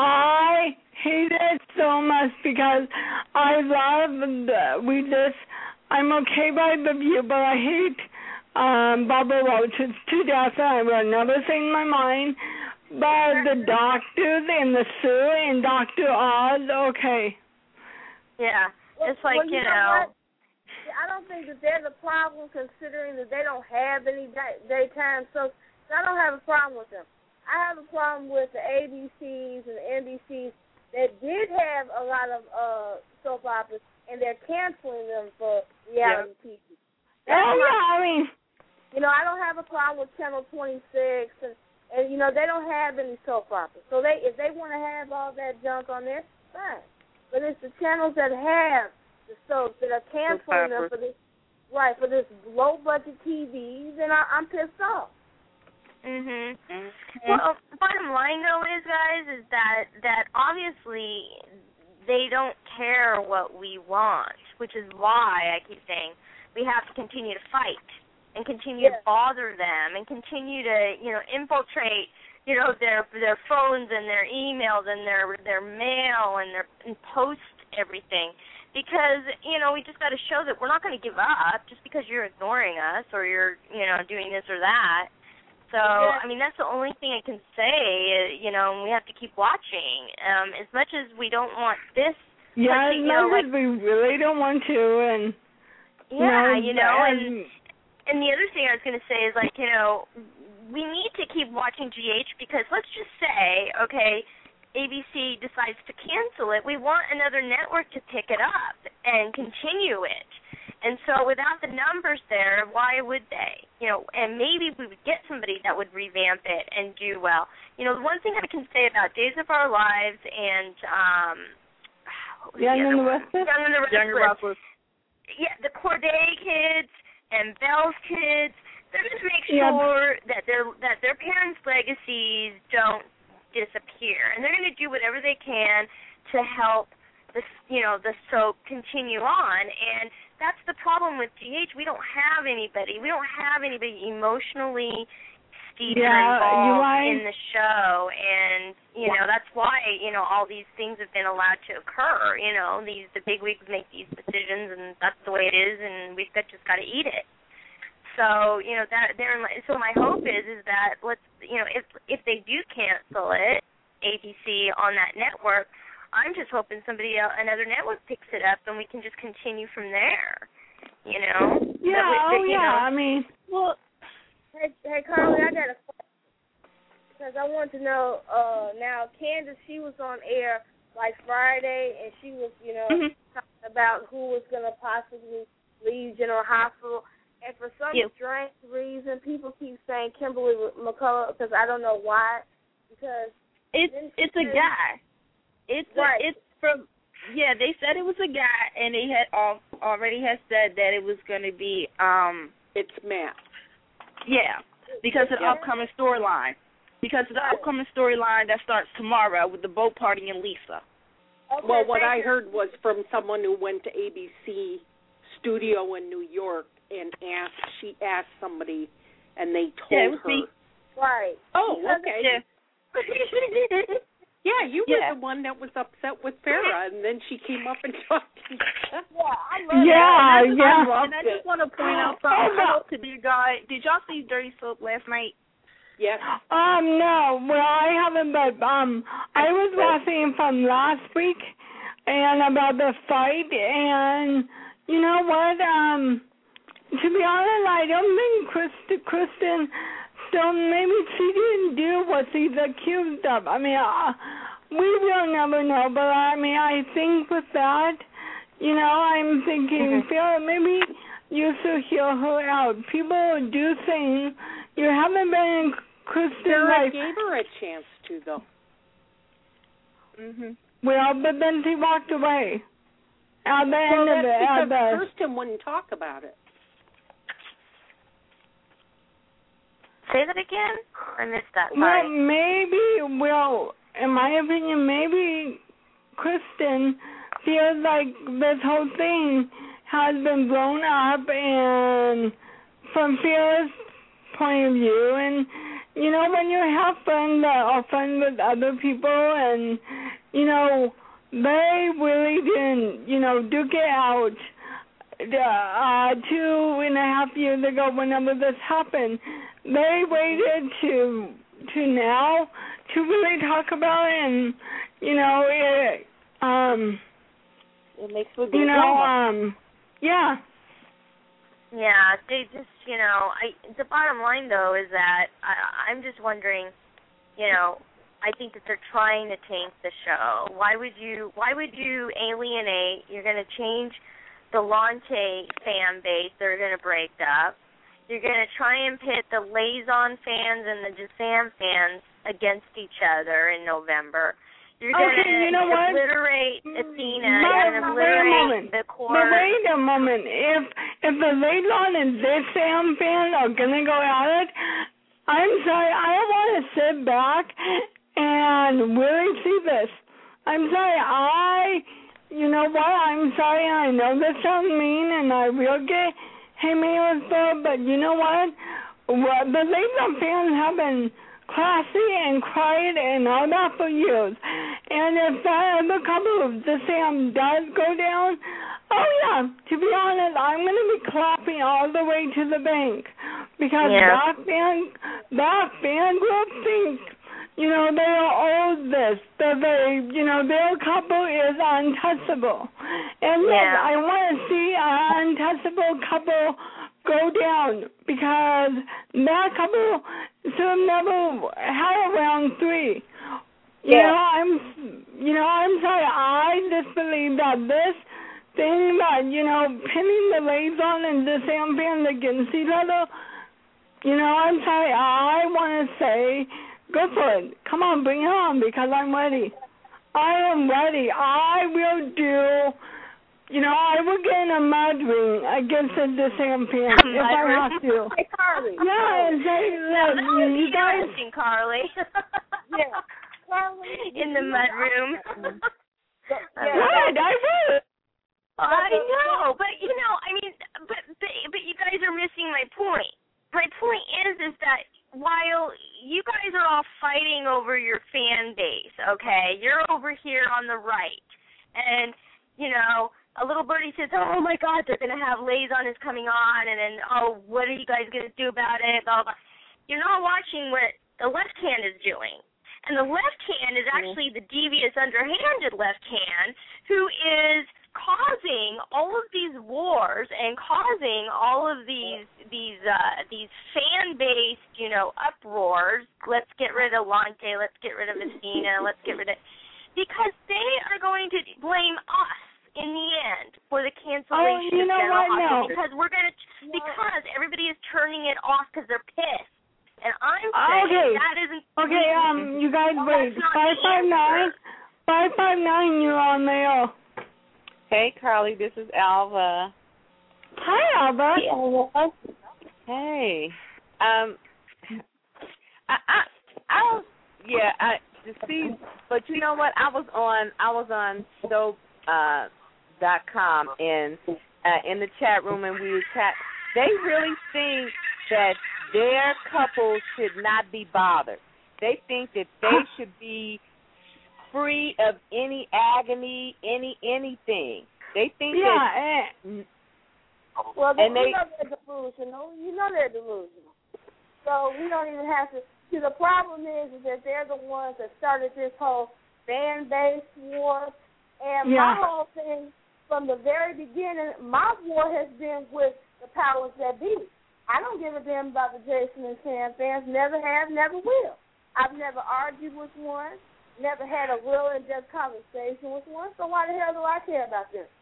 I hate it so much because I love the, we just, I'm okay by the View, but I hate um, Barbara Roach. It's too death. I will never say in my mind. But the doctors and the Sue and Doctor Oz, okay. Yeah, it's like, well, you, you know, know. I don't think that there's a problem considering that they don't have any day, daytime soaps. I don't have a problem with them. I have a problem with the A B Cs and the N B Cs that did have a lot of uh, soap operas, and they're canceling them for reality yeah. T V. That's oh, my, yeah, I mean. You know, I don't have a problem with Channel twenty-six, and, and you know, they don't have any soap operas. So they, if they want to have all that junk on there, fine. But it's the channels that have the soaps that are canceling them for this, right, for this low-budget T V, then I, I'm pissed off. Mhm. Mm-hmm. Well, bottom line though is, guys, is that that obviously they don't care what we want, which is why I keep saying we have to continue to fight and continue yeah. to bother them and continue to, you know, infiltrate, you know, their their phones and their emails and their their mail and their and post everything. Because, you know, we just got to show that we're not going to give up just because you're ignoring us or you're, you know, doing this or that. So, yeah. I mean, that's the only thing I can say, you know, and we have to keep watching. Um, as much as we don't want this. Yeah, like, you no, know, like, we really don't want to. And yeah, you know, you know and, and, and the other thing I was going to say is, like, you know, we need to keep watching G H because let's just say, okay, A B C decides to cancel it. We want another network to pick it up and continue it. And so without the numbers there, why would they? You know, and maybe we would get somebody that would revamp it and do well. You know, the one thing I can say about Days of Our Lives and um, Young and the Restless, Young and the Restless, Young and Restless. Yeah, the Corday kids and Belle's kids. They're just make yeah. sure that their that their parents' legacies don't disappear, and they're going to do whatever they can to help the you know the soap continue on. And that's the problem with G H. We don't have anybody. We don't have anybody emotionally Steve Yeah, are involved you right. in the show, and you know that's why you know all these things have been allowed to occur. You know, these the big wigs make these decisions, and that's the way it is, and we've got, just got to eat it. So you know that there. So my hope is is that let's you know if if they do cancel it, A B C on that network, I'm just hoping somebody else, another network picks it up, and we can just continue from there. You know? Yeah, that we, that, oh you yeah, know, I mean. Well, hey, hey Carly, I got a question because I want to know. Uh, now, Candace, she was on air like Friday, and she was, you know, mm-hmm. talking about who was going to possibly leave General Hospital. And for some yeah. strange reason, people keep saying Kimberly McCullough because I don't know why. Because it's it's a guy. It's right. A, it's from. Yeah, they said it was a guy, and they had all, already had said that it was going to be. Um, it's Matt. Yeah, because of the yeah. upcoming storyline. Because of the upcoming storyline that starts tomorrow with the boat party and Lisa. Okay, well, what I heard was from someone who went to A B C studio in New York and asked. She asked somebody, and they told yeah, it was her. Me. Right. Oh, okay. Yeah. Yeah, you were yeah. the one that was upset with Farrah, and then she came up and talked to you. Yeah, I love yeah, that. And I just, yeah. I, and I just want to point out something else to you guys. Did y'all see Dirty Soap last night? Yes. Um, no. Well, I haven't, but um, I was watching from last week, and about the fight, and you know what? Um, to be honest, I don't think Kristen, Kristen Stone, maybe she didn't do what she's accused of. I mean, uh, we will never know, but I mean, I think with that, you know, I'm thinking, Farrah, maybe you should hear her out. People do things. You haven't been in Kristen Farrah life. gave her a chance to, though. Mhm. Well, but then she walked away. At the well, end of it, that's at because the, Kristen wouldn't talk about it. Say that again? I missed that. Well, Sorry. maybe, well, in my opinion, maybe Kristen feels like this whole thing has been blown up, and from Farrah's point of view, and, you know, when you have friends that are friends with other people, and, you know, they really didn't, you know, duke it out uh, two and a half years ago whenever this happened. They waited to to now to really talk about it, and you know it. Um, it makes for good you know, drama. um, yeah. Yeah, they just, you know, I. The bottom line though is that I, I'm just wondering, you know, I think that they're trying to tank the show. Why would you? Why would you alienate? You're going to change the Lante fan base. They're going to break up. You're going to try and pit the Liaison fans and the DeSam fans against each other in November. You're going okay, to you know obliterate what? Athena. But, You're going to obliterate the core. But wait a moment. If if the Liaison and DeSam fans are going to go at it, I'm sorry, I don't want to sit back and really see this. I'm sorry, I, you know what, I'm sorry, I know this sounds mean, and I will get hit me with that, but you know what? Well, the Liaison fans have been classy and quiet and all that for years. And if that other couple of DeSam does go down, oh yeah, to be honest, I'm going to be clapping all the way to the bank. Because yeah. that fan, that fan group thinks, you know, they are owed this, that they, you know, their couple is untouchable. And yes, yeah. I want to see an untouchable couple go down, because that couple should have never had a round three. You yeah. know, I'm, you know, I'm sorry, I just believe that this thing that, you know, pinning the Liaison and the DeSam fans against each other, you know, I'm sorry, I want to say, go for it. Come on, bring it on, because I'm ready. I am ready. I will do, you know, I will get in a mud ring against the DeSam fans if I have to. Hey, Carly. Yeah, and say, look, That would be you guys. interesting, Carly. Yeah. Carly. In the mud room. Yeah. What? I will. I know, but, you know, I mean, but, but, but you guys are missing my point. My point is, is that while fighting over your fan base, okay? You're over here on the right. And, you know, a little birdie says, oh, my God, they're going to have Liaison is coming on, and then, oh, what are you guys going to do about it, blah, blah. You're not watching what the left hand is doing. And the left hand is actually the devious, underhanded left hand who is causing all of these wars and causing all of these these uh, these fan-based, you know, uproars. Let's get rid of Lante. Let's get rid of Messina. Let's get rid of because they are going to blame us in the end for the cancellation oh, you of know General what? Hospital No. because we're going to because everybody is turning it off because they're pissed. And I'm saying okay. that isn't. Okay, um, you guys well, wait. Five five nine, five five nine. You're on there. Hey, Carly, this is Alva. Hi, Alva. Hey, Alva. Hey. Um, I, I, I was, yeah, I to see, but you know what? I was on, I was on soap uh, dot com and uh, in the chat room, and we were chat. They really think that their couple should not be bothered. They think that they should be free of any agony, any anything. They think yeah, that. And, well, and they, they, you know they're delusional. You know they're delusional. So we don't even have to. See, the problem is, is that they're the ones that started this whole fan base war. And yeah. my whole thing from the very beginning, my war has been with the powers that be. I don't give a damn about the Jason and Sam fans. Never have, never will. I've never argued with one. Never had a real in-depth conversation with one. So why the hell do I care about this?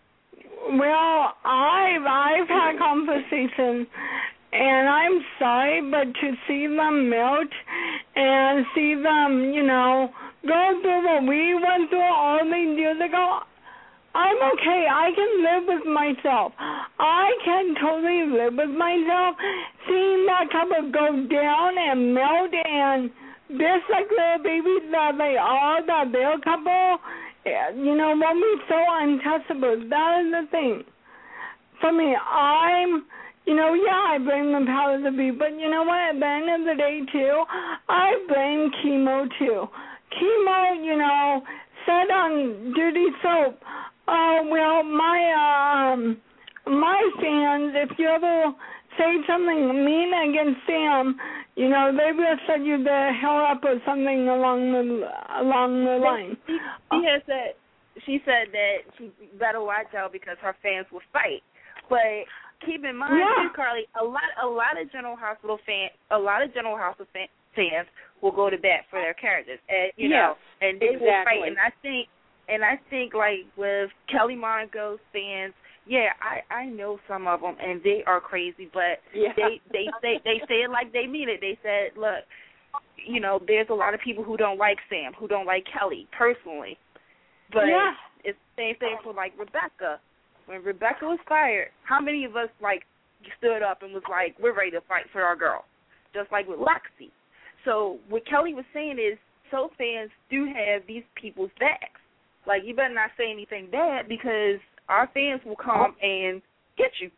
Well, I've I've had conversation, and I'm sorry, but to see them melt and see them, you know, go through what we went through all these years ago, I'm okay. I can live with myself. I can totally live with myself. Seeing that couple go down and melt and just like little babies that they are, that their couple, you know, won't be so untouchable. That is the thing. For me, I'm, you know, yeah, I blame the powers that be, but you know what? At the end of the day, too, I blame chemo, too. Chemo, you know, said on Duty Soap, oh, well, my, um, my fans, if you ever say something mean against them, you know, they will set you the hell up or something along the along the line. She, she has said she said that she better watch out because her fans will fight. But keep in mind, yeah. too, Carly, a lot a lot of General Hospital fan a lot of General Hospital fan, fans will go to bat for their characters, and you yeah, know, and they exactly. will fight. And I think, and I think like with Kelly Monaco's fans. Yeah, I, I know some of them, and they are crazy, but yeah. they they say they say it like they mean it. They said, look, you know, there's a lot of people who don't like Sam, who don't like Kelly personally, but yeah. it's the same thing for like Rebecca. When Rebecca was fired, how many of us like stood up and was like, we're ready to fight for our girl, just like with Lexi. So what Kelly was saying is, soap fans do have these people's backs. Like, you better not say anything bad because our fans will come and get you.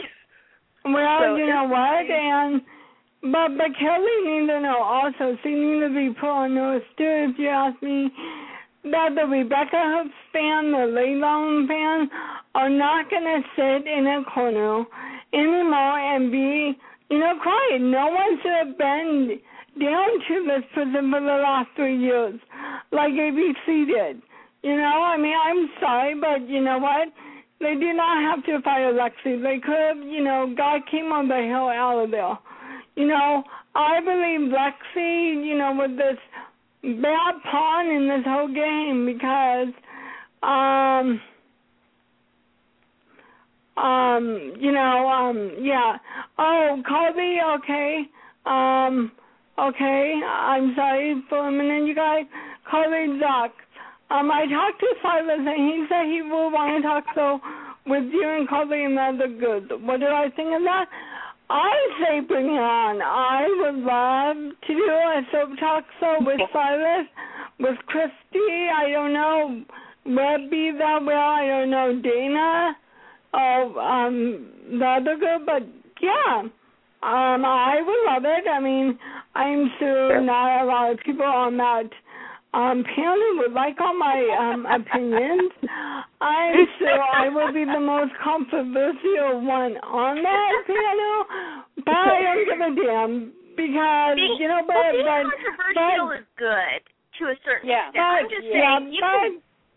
Well, so you know what, and but but Kelly needs to know also. She needs to be put on notice too. If you ask me, that the Rebecca Hooks fan, the Leilon fan, are not gonna sit in a corner anymore and be, you know, quiet. No one should have been down to this person for the last three years, like A B C did. You know, I mean, I'm sorry, but you know what? They did not have to fire Lexi. They could have, you know, God came on the hell out of there. You know, I believe Lexi, you know, with this bad pawn in this whole game because, um, um, you know, um, yeah. Oh, Colby, okay. Um, okay, I'm sorry for a minute, you guys. Colby Zuck. Um, I talked to Silas, and he said he will want to talk so with you and Colby and other good. What do I think of that? I say bring it on. I would love to do a soap talk show with Silas, with Christy. I don't know, Webby that well. I don't know Dana, or um, the other good, but yeah. Um, I would love it. I mean, I'm sure not a lot of people on that um, panel would like all my um, opinions. I'm sure I will be the most controversial one on that panel, but I don't give a damn because, being, you know, but... well, being but, controversial but, is good to a certain yeah, extent. I'm just yeah, saying, you but, can...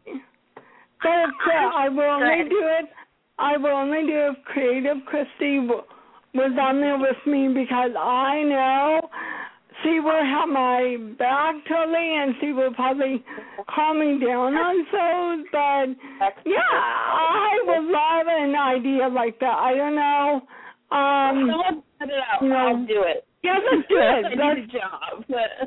but uh, I will only good. do it, I will only do it if Creative Christy w- was on there with me because I know she will have my back totally and she will probably calm me down on shows, but yeah, I would love an idea like that. I don't know. Um, Someone put it out. You know, I'll do it. Yeah, let's do it. I Let's, need a job.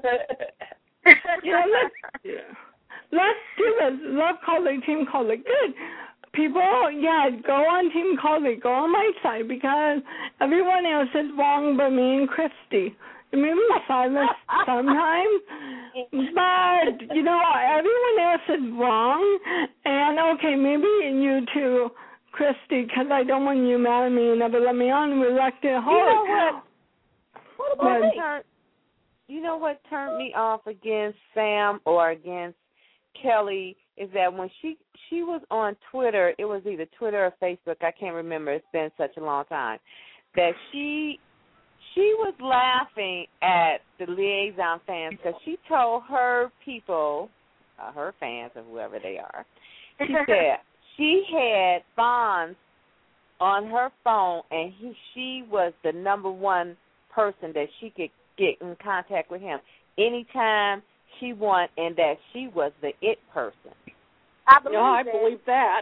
yeah, let's, yeah. let's do it. Love Colleague, Team Colleague. Good. People, yeah, go on Team Colleague. Go on my side because everyone else is wrong but me and Christy. Maybe my silence sometimes, but, you know, everyone else is wrong. And, okay, maybe you too, Christy, because I don't want you mad at me and never let me on. We like to hold. You know what? What about But, turn, you know what turned me off against Sam or against Kelly is that when she she was on Twitter, it was either Twitter or Facebook, I can't remember, it's been such a long time, that she she was laughing at the Liaison fans because she told her people, uh, her fans or whoever they are, she said she had Fonz on her phone and he, she was the number one person that she could get in contact with him anytime she wanted, and that she was the it person. I believe, no, I believe that.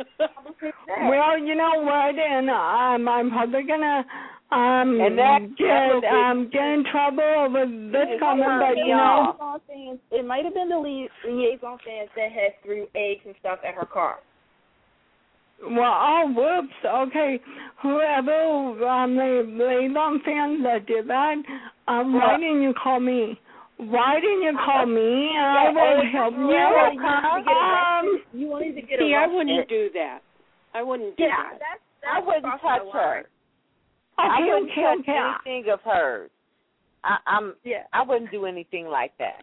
Well, you know what, and um, I'm probably gonna um and that, get that um get in trouble over this comment, but you know, fans, it might have been the Liaison fans that had threw eggs and stuff at her car. Well, oh, whoops. Okay, whoever um the Liaison fans that did that, um, why didn't you call me? Why didn't you call me? I will help you. Um, you wanted to get see, I wouldn't do that. I wouldn't do yeah, that. That's, that's I wouldn't touch her. Okay, I wouldn't okay, touch okay. anything of hers. I, I'm. Yeah. I wouldn't do anything like that.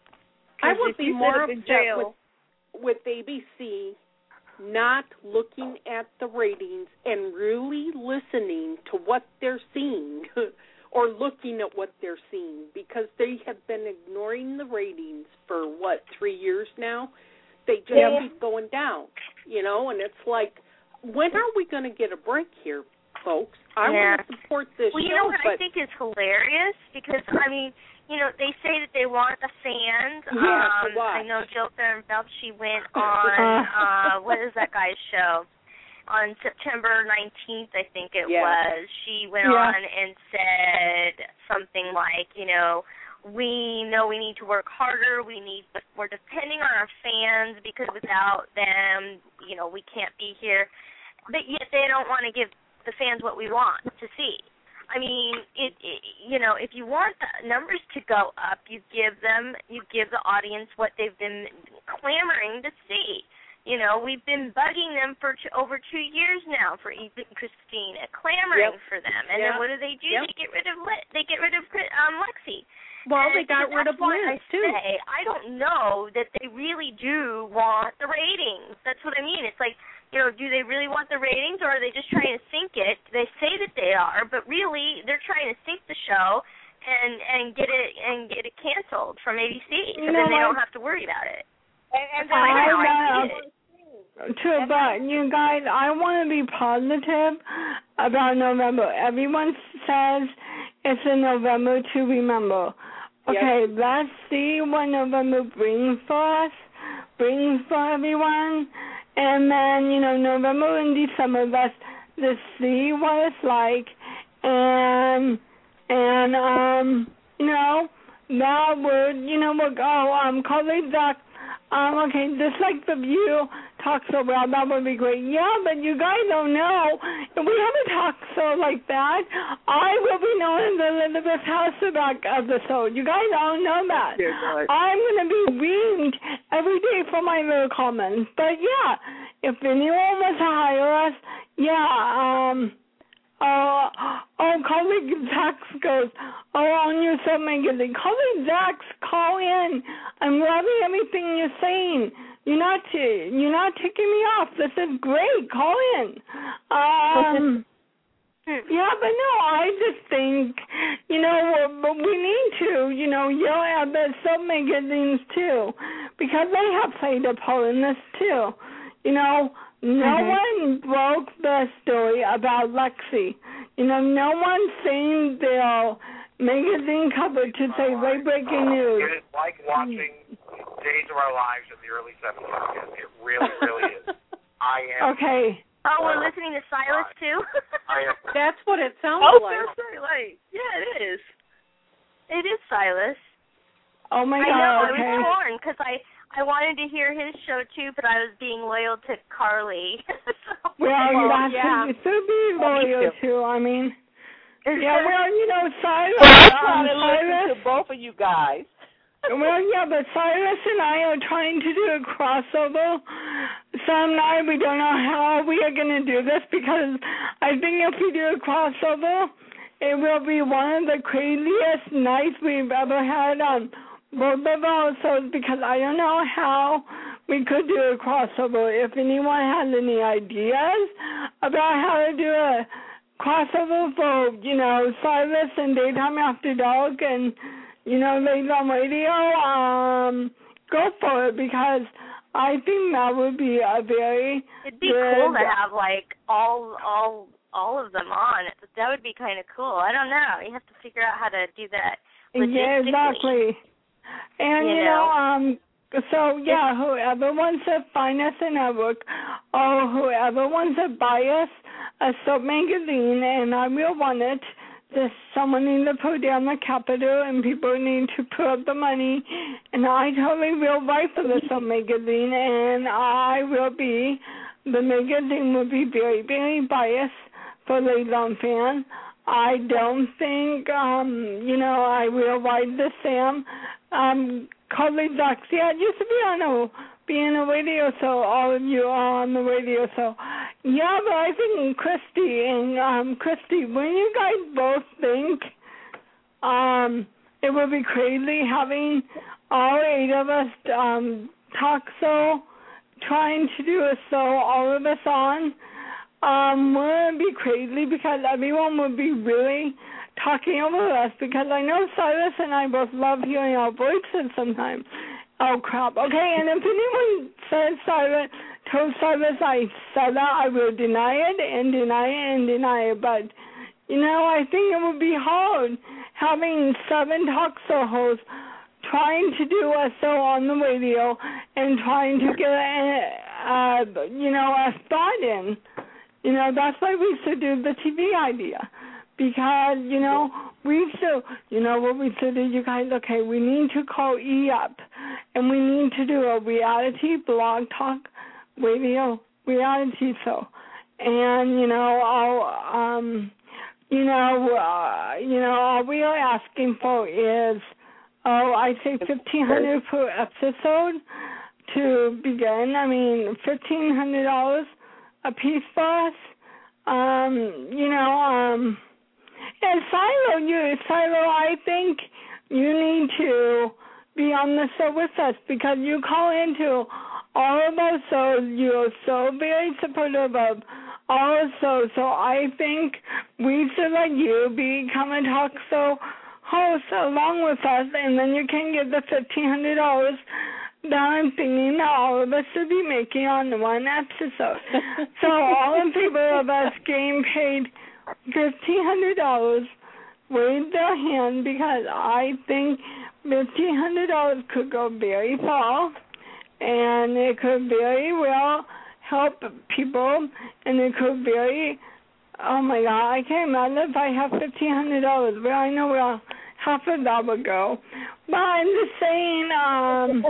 I would be more upset with, with A B C not looking at the ratings and really listening to what they're seeing. Or looking at what they're seeing, because they have been ignoring the ratings for, what, three years now? They just yeah. keep going down, you know, and it's like, when are we going to get a break here, folks? I yeah. want to support this well, show. You know what but... I think is hilarious? Because, I mean, you know, they say that they want the fans. Yeah, um, I know Jill Thornfeld, she went on, uh, what is that guy's show? On September nineteenth, I think it yeah. was, she went yeah. on and said something like, you know, we know we need to work harder, we need, we're depending on our fans because without them, you know, we can't be here. But yet they don't want to give the fans what we want to see. I mean, it, it you know, if you want the numbers to go up, you give them, you give the audience what they've been clamoring to see. You know, we've been bugging them for t- over two years now for Eva and Christina, clamoring yep. for them, and yep. then what do they do? Yep. They get rid of Le- they get rid of um, Lexi. Well, and they got rid of Liz I too. Say, I don't know that they really do want the ratings. That's what I mean. It's like, you know, do they really want the ratings, or are they just trying to sink it? They say that they are, but really they're trying to sink the show and and get it and get it canceled from A B C, so you know then they what? don't have to worry about it. And, and That's how I know I see it. To, but you guys, I want to be positive about November. Everyone says it's a November to remember. Okay, yep. Let's see what November brings for us, brings for everyone, and then, you know, November and December, let's, let's see what it's like, and, and, um, you know, that would, you know, we'll go, um, colleague Doc, um, okay, just like the View talk so well, that would be great. Yeah, but you guys don't know. If we have a talk show like that, I will be known as the Elizabeth Hasselbeck episode. You guys don't know that. I'm going to be reamed every day for my little comments. But yeah, if anyone wants to hire us, yeah, um... Uh, oh, colleague Tax goes, all on your Soap Magazine. Call the Zax, call in. I'm loving everything you're saying. You're not you're not ticking me off. This is great. Call in. Um, yeah, but no, I just think, you know, but we need to, you know, yell at the Soap Magazines too, because they have played a part in this too. You know, no mm-hmm. one broke the story about Lexi. You know, no one's saying their magazine cover to say oh, late breaking uh, news. It is like watching Days of Our Lives in the early seventies. It really, really is. I am. Okay. Oh, we're listening to Silas too? I am. That's what it sounds oh, like. Oh, like, yeah, it is. It is Silas. Oh, my I God, know, okay. I was torn because I, I wanted to hear his show too, but I was being loyal to Carly. so, well, well, that's yeah. you should be loyal oh, to, I mean. Yeah, well, you know, Silas. Well, I'm um, trying to Silas, listen to both of you guys. Well, yeah, but Cyrus and I are trying to do a crossover. Some night we don't know how we are going to do this because I think if we do a crossover, it will be one of the craziest nights we've ever had on both of our shows because I don't know how we could do a crossover. If anyone has any ideas about how to do a crossover for, you know, Cyrus and Daytime After Dark and, you know, Late on Radio, um, go for it because I think that would be a very It'd be good, cool to have, like, all all all of them on. That would be kind of cool. I don't know. You have to figure out how to do that logistically. Yeah, exactly. And, you, you know, know, um, so, yeah, whoever wants to find us in our book or whoever wants to buy us a soap magazine, and I will want it, This, someone needs to put down the capital and people need to put up the money, and I totally will write for the Soap magazine, and I will be, the magazine will be very, very biased for Leylon fan. I don't think, um, you know, I will write the Sam, um, Carly Zax. Yeah, it used to be on a, be in a radio show, all of you are on the radio show. Yeah, but I think Christy and um, Christy, when you guys both think um, it would be crazy having all eight of us um, talk so, trying to do a show, all of us on, um, wouldn't it be crazy because everyone would be really talking over us because I know Cyrus and I both love hearing our voices sometimes. Oh, crap. Okay, and if anyone says Cyrus, told Cyrus I said that, I will deny it and deny it and deny it. But, you know, I think it would be hard having seven talk show hosts trying to do a show on the radio and trying to get, a, uh, you know, a thought in. You know, that's why we should do the T V idea. Because, you know, we still, you know, what we should do, you guys, okay, we need to call E up, and we need to do a reality blog talk radio reality show. And, you know, I'll, um, you know, uh, you know, all we are asking for is, oh, I say fifteen hundred dollars per episode to begin. I mean, fifteen hundred dollars a piece for us. Um, you know, um, and Silo, you, Silo, I think you need to be on the show with us because you call into all of us, so you're so very supportive of all of us. So I think we should let you become a talk show host along with us, and then you can get the fifteen hundred dollars that I'm thinking that all of us should be making on one episode. So all in favor of us getting paid fifteen hundred dollars, wave their hand because I think fifteen hundred dollars could go very far and it could very well help people and it could very, oh my God, I can't imagine if I have fifteen hundred dollars, but I know where half of that would go. But I'm just saying, um,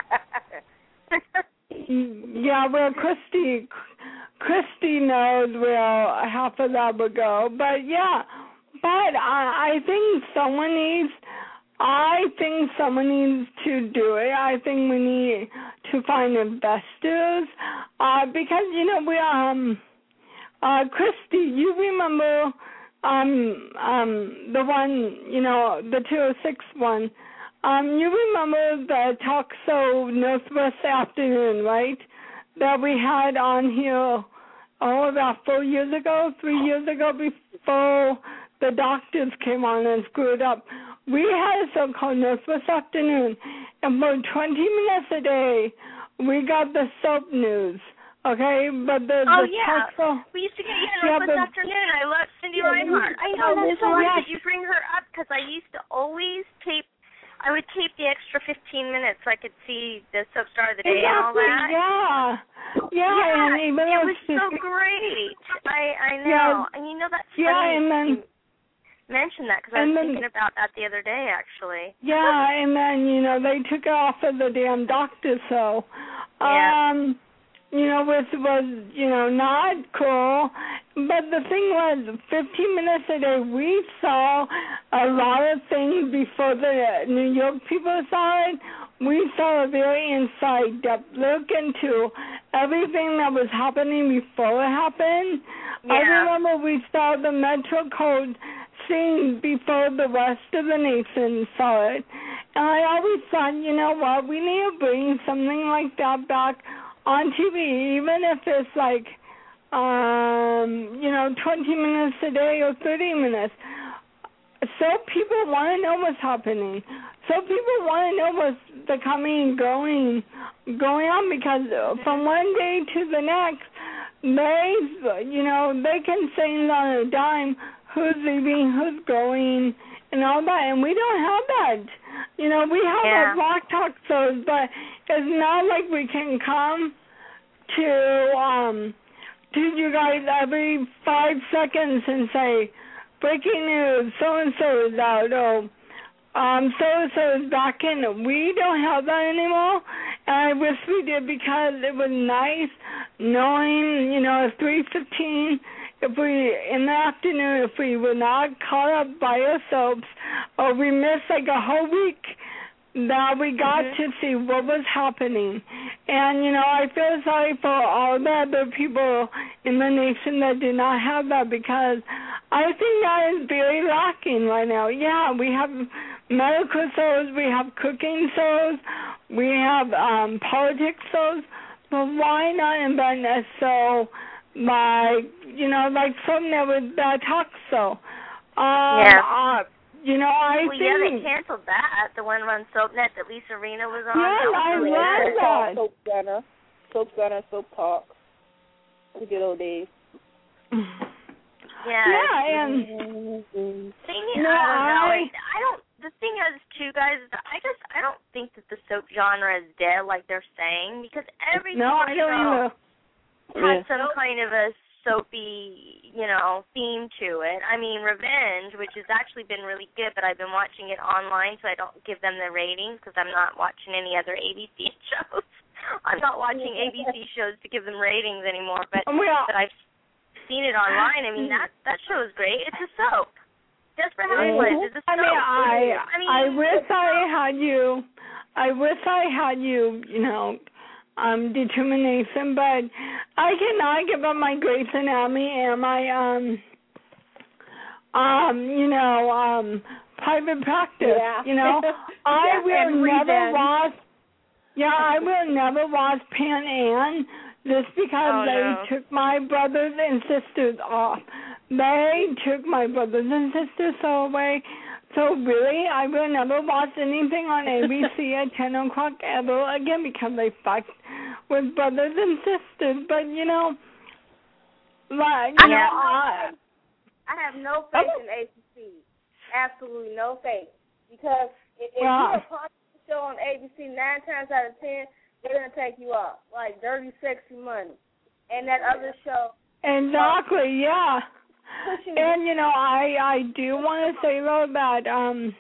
yeah, well, Christy, Christy knows where half of that would go. But, yeah, but I, I think someone needs, I think someone needs to do it. I think we need to find investors uh, because, you know, we, um, uh, Christy, you remember um, um, the one, you know, the two oh six one. Um, you remember the talk show Northwest Afternoon, right? That we had on here, oh, about four years ago, three years ago, before the doctors came on and screwed up. We had a show called Northwest Afternoon, and for twenty minutes a day, we got the soap news. Okay, but the, oh, the yeah. talk show. We used to get, yeah, Northwest yeah, Afternoon. I love Cindy yeah, Reinhardt. I know, yeah, that's so nice yeah. that you bring her up, because I used to always tape, I would tape the extra fifteen minutes so I could see the soap star of the day exactly, and all that. Yeah, yeah, yeah and even it was so great. I I know, yeah, and you know that's yeah, funny and then you mentioned that because I was then, thinking about that the other day actually. Yeah, and then you know they took it off of the damn doctor show. Yeah. Um, you know, which was you know not cool. But the thing was, fifteen minutes a day, we saw a lot of things before the New York people saw it. We saw a very inside depth look into everything that was happening before it happened. Yeah. I remember we saw the Metro Code scene before the rest of the nation saw it. And I always thought, you know what, we need to bring something like that back on T V, even if it's like, um, you know, twenty minutes a day or thirty minutes. So people want to know what's happening. So people want to know what's the coming and going, going on, because from one day to the next, they, you know, they can change on a dime who's leaving, who's going, and all that. And we don't have that. You know, we have yeah. our Rock Talk shows, but it's not like we can come to um to you guys every five seconds and say, breaking news, so-and-so is out, or um, so-and-so is back in. We don't have that anymore, and I wish we did, because it was nice knowing, you know, at three fifteen, if we, in the afternoon, if we were not caught up by our soaps, or we missed like a whole week, that we got mm-hmm. to see what was happening. And, you know, I feel sorry for all the other people in the nation that did not have that, because I think that is very lacking right now. Yeah, we have medical shows, we have cooking shows, we have um, politics shows, but why not invent a show like, you know, like something that was that talk show? Um, yeah. Uh, You know, I well, think... yeah, they canceled that. The one on SoapNet that Lisa Rena was on. Yeah, that was I really love good. that. Soap Center, Soap Center, Soap Talk. The good old days. Yeah. Yeah, and... Thing is, no, I don't know. I... It, I don't... The thing is, too, guys, I just, I don't think that the soap genre is dead like they're saying, because every No, I don't show either. has Yeah. some kind of a soapy, you know, theme to it. I mean, Revenge, which has actually been really good, but I've been watching it online, so I don't give them the ratings because I'm not watching any other A B C shows. I'm not watching A B C shows to give them ratings anymore, but well, but I've seen it online. I mean, that that show is great. It's a soap. Desperate Housewives is a soap. I mean, I, I mean, I wish I had you. I wish I had you. You know. Um, determination, but I cannot give up my Grey's Anatomy and my um, um, you know, um, private practice. Yeah. You know, I yeah, will never revenge. watch. Yeah, I will never watch Pan Am just because oh, they no. took my brothers and sisters off. They took my brothers and sisters away. So really, I will never watch anything on A B C at ten o'clock ever again, because they fucked with brothers and sisters. But, you know, like, you I know, have no I, faith. I have no faith in A B C. Absolutely no faith. Because if, if yeah. you're a popular show on A B C, nine times out of ten, they're going to take you off. Like Dirty Sexy Money. And that other show. Exactly, yeah. And, you know, I, I do want to say, though, that um,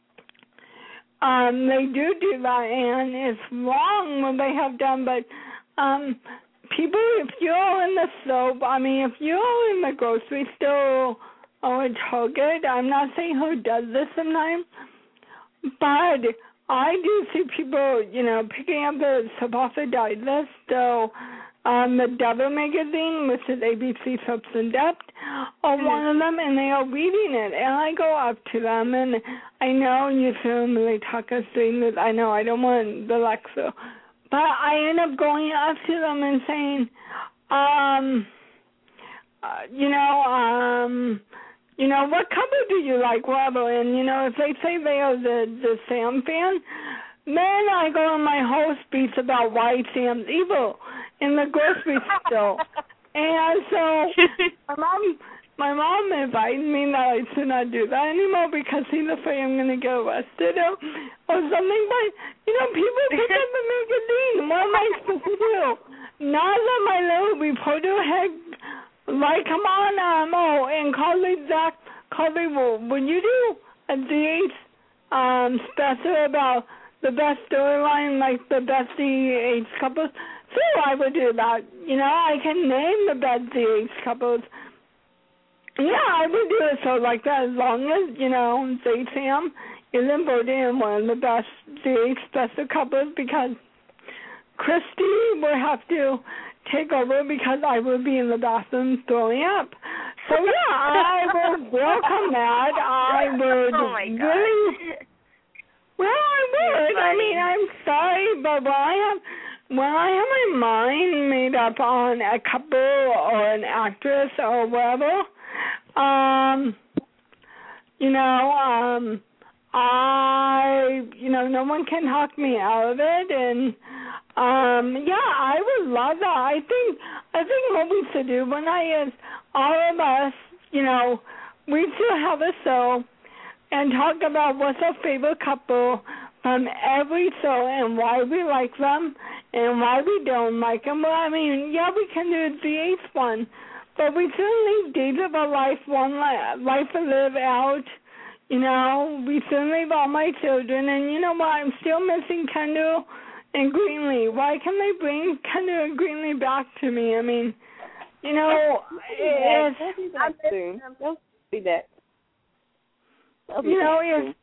um, they do do that, and it's wrong what they have done, but um, people, if you're in the soap, I mean, if you're in the grocery store or a Target, I'm not saying who does this sometimes, but I do see people, you know, picking up the soap off the diet list, so um, the Devil magazine, which is A B C Soaps in Depth, or mm-hmm. one of them, and they are reading it, and I go up to them, and I know you assume they talk us doing this. I know I don't want the lecture, but I end up going up to them and saying, um, uh, you know, um, you know, what cover do you like, whatever, and you know, if they say they are the the Sam fan, then I go on my whole speech about why Sam's evil in the grocery store. And so my mom, my mom invited me that I should not do that anymore because he's afraid I'm going to get arrested or, or something. But, you know, people pick up the magazine. What am I supposed to do? Not let my little reporter head, like, come on, um, oh, and Carly, Zach, Carly, will, will you do a D H um, special about the best storyline, like the best D H couples? So I would do that. You know, I can name the best D H couples. Yeah, I would do a show like that as long as, you know, Zay Sam isn't voted in one of the best D H special couples because Christy will have to take over because I will be in the bathroom throwing up. So, yeah, I would welcome that. I would oh my God. really... Well, I would. I mean, I'm sorry, but when I have... When I have my mind made up on a couple or an actress or whatever, um, you know, um, I, you know, no one can talk me out of it, and um, yeah, I would love that. I think, I think what we should do one night is all of us, you know, we should have a show and talk about what's our favorite couple from every show and why we like them and why we don't like them. Well, I mean, yeah, we can do the eighth one, but we shouldn't leave Days of Our Life, One li- Life to Live out. You know, we shouldn't leave All My Children. And you know what? I'm still missing Kendall and Greenlee. Why can they bring Kendall and Greenlee back to me? I mean, you know, it's... They'll be back soon. They'll be back. They'll be you know, back it's...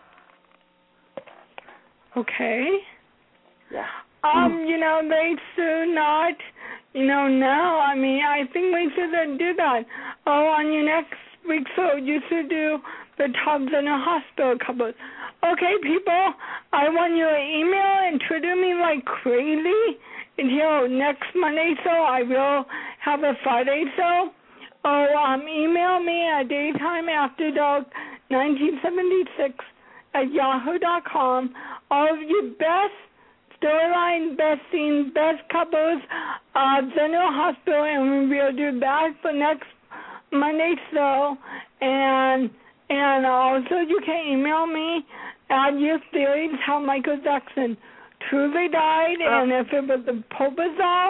Okay. Yeah. Um, you know, they should not, you know, now, I mean, I think we should do that. Oh, on your next week's show, you should do the Todd's in a Hospital couples. Okay, people, I want you to email and Twitter me like crazy until next Monday show. I will have a Friday show. Oh, um, email me at daytime after dark nineteen seventy-six at yahoo dot com. All of your best storyline, best scenes, best couples of General Hospital, and we will do that for next Monday's show. And and also you can email me at your theories how Michael Jackson truly died, uh, and if it was the Popazol,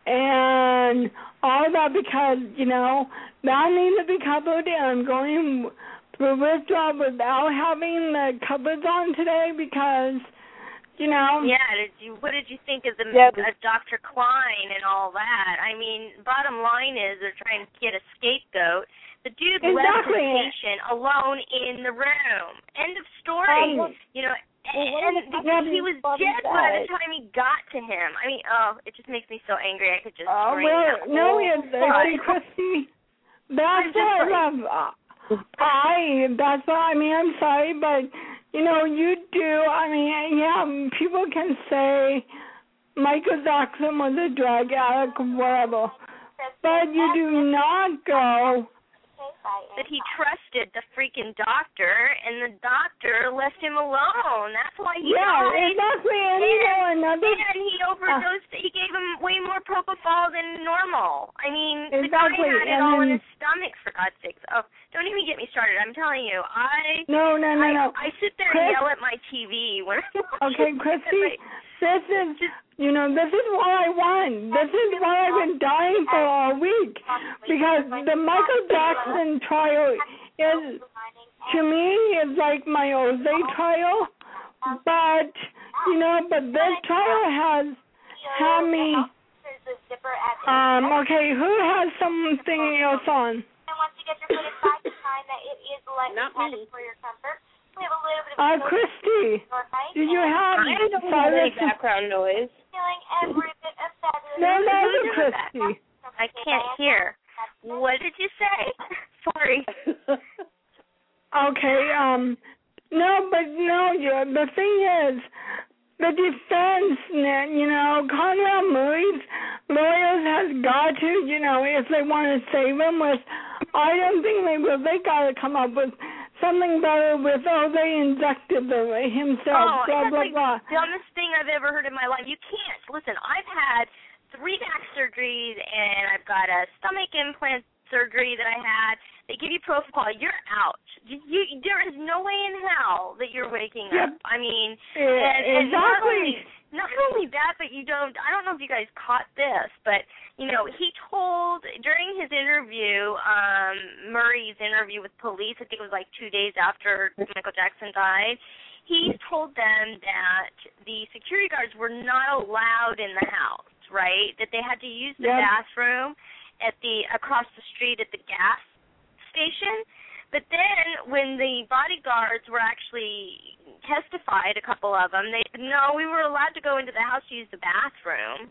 and all that, because, you know, that needs to be covered, and I'm going through withdrawal without having the covers on today because, you know. Yeah, did you, what did you think of the yeah. of Doctor Klein and all that? I mean, bottom line is they're trying to get a scapegoat. The dude exactly. left his patient alone in the room. End of story. Um, you know, well, and, and he was dead by the time he got to him. I mean, oh, it just makes me so angry. I could just Oh, scream. well, no, oh, it's actually, Christy, that's what I love. I, that's what, I mean, I'm sorry, but, you know, you do, I mean, yeah, people can say Michael Jackson was a drug addict, whatever, but you do not go that he trusted the freaking doctor, and the doctor left him alone. That's why he yeah, died. exactly. And, you know, another, and he overdosed. Uh, he gave him way more propofol than normal. I mean, exactly. the guy had it and all then, in his stomach, for God's sakes. Oh, don't even get me started. I'm telling you, I no, no, no, I, no. I sit there Chris, and yell at my T V when I'm watching. Okay, Christy, this is just. You know, this is what I want. This is what I've been dying for all week. Because the Michael Jackson trial is, to me, is like my Jose trial. But, you know, but this trial has had me... Um, okay, who has something else on? Not me. Uh, Christy, did you have I don't have any background noise. No, who, no, who's no, in the back? Christy. I can't hear. What did you say? Sorry. Okay, um, no, but no, you the thing is, the defense, you know, Conrad Murray's lawyers has got to, you know, if they want to save him with, I don't think they will. They got to come up with something better with, oh, they injected the, himself, Oh, blah, that's blah, like blah. the dumbest thing I've ever heard in my life. You can't. Listen, I've had three back surgeries, and I've got a stomach implant surgery that I had. They give you propofol. You're out. You, you, there is no way in hell that you're waking Yep. up. I mean, Yeah, and, and not exactly. only not only that, but you don't. I don't know if you guys caught this, but you know, he told during his interview, um, Murray's interview with police. I think it was like two days after Michael Jackson died. He told them that the security guards were not allowed in the house. Right, that they had to use the Yep. bathroom at the across the street at the gas station. But then when the bodyguards were actually testified, a couple of them, they said, no, we were allowed to go into the house to use the bathroom.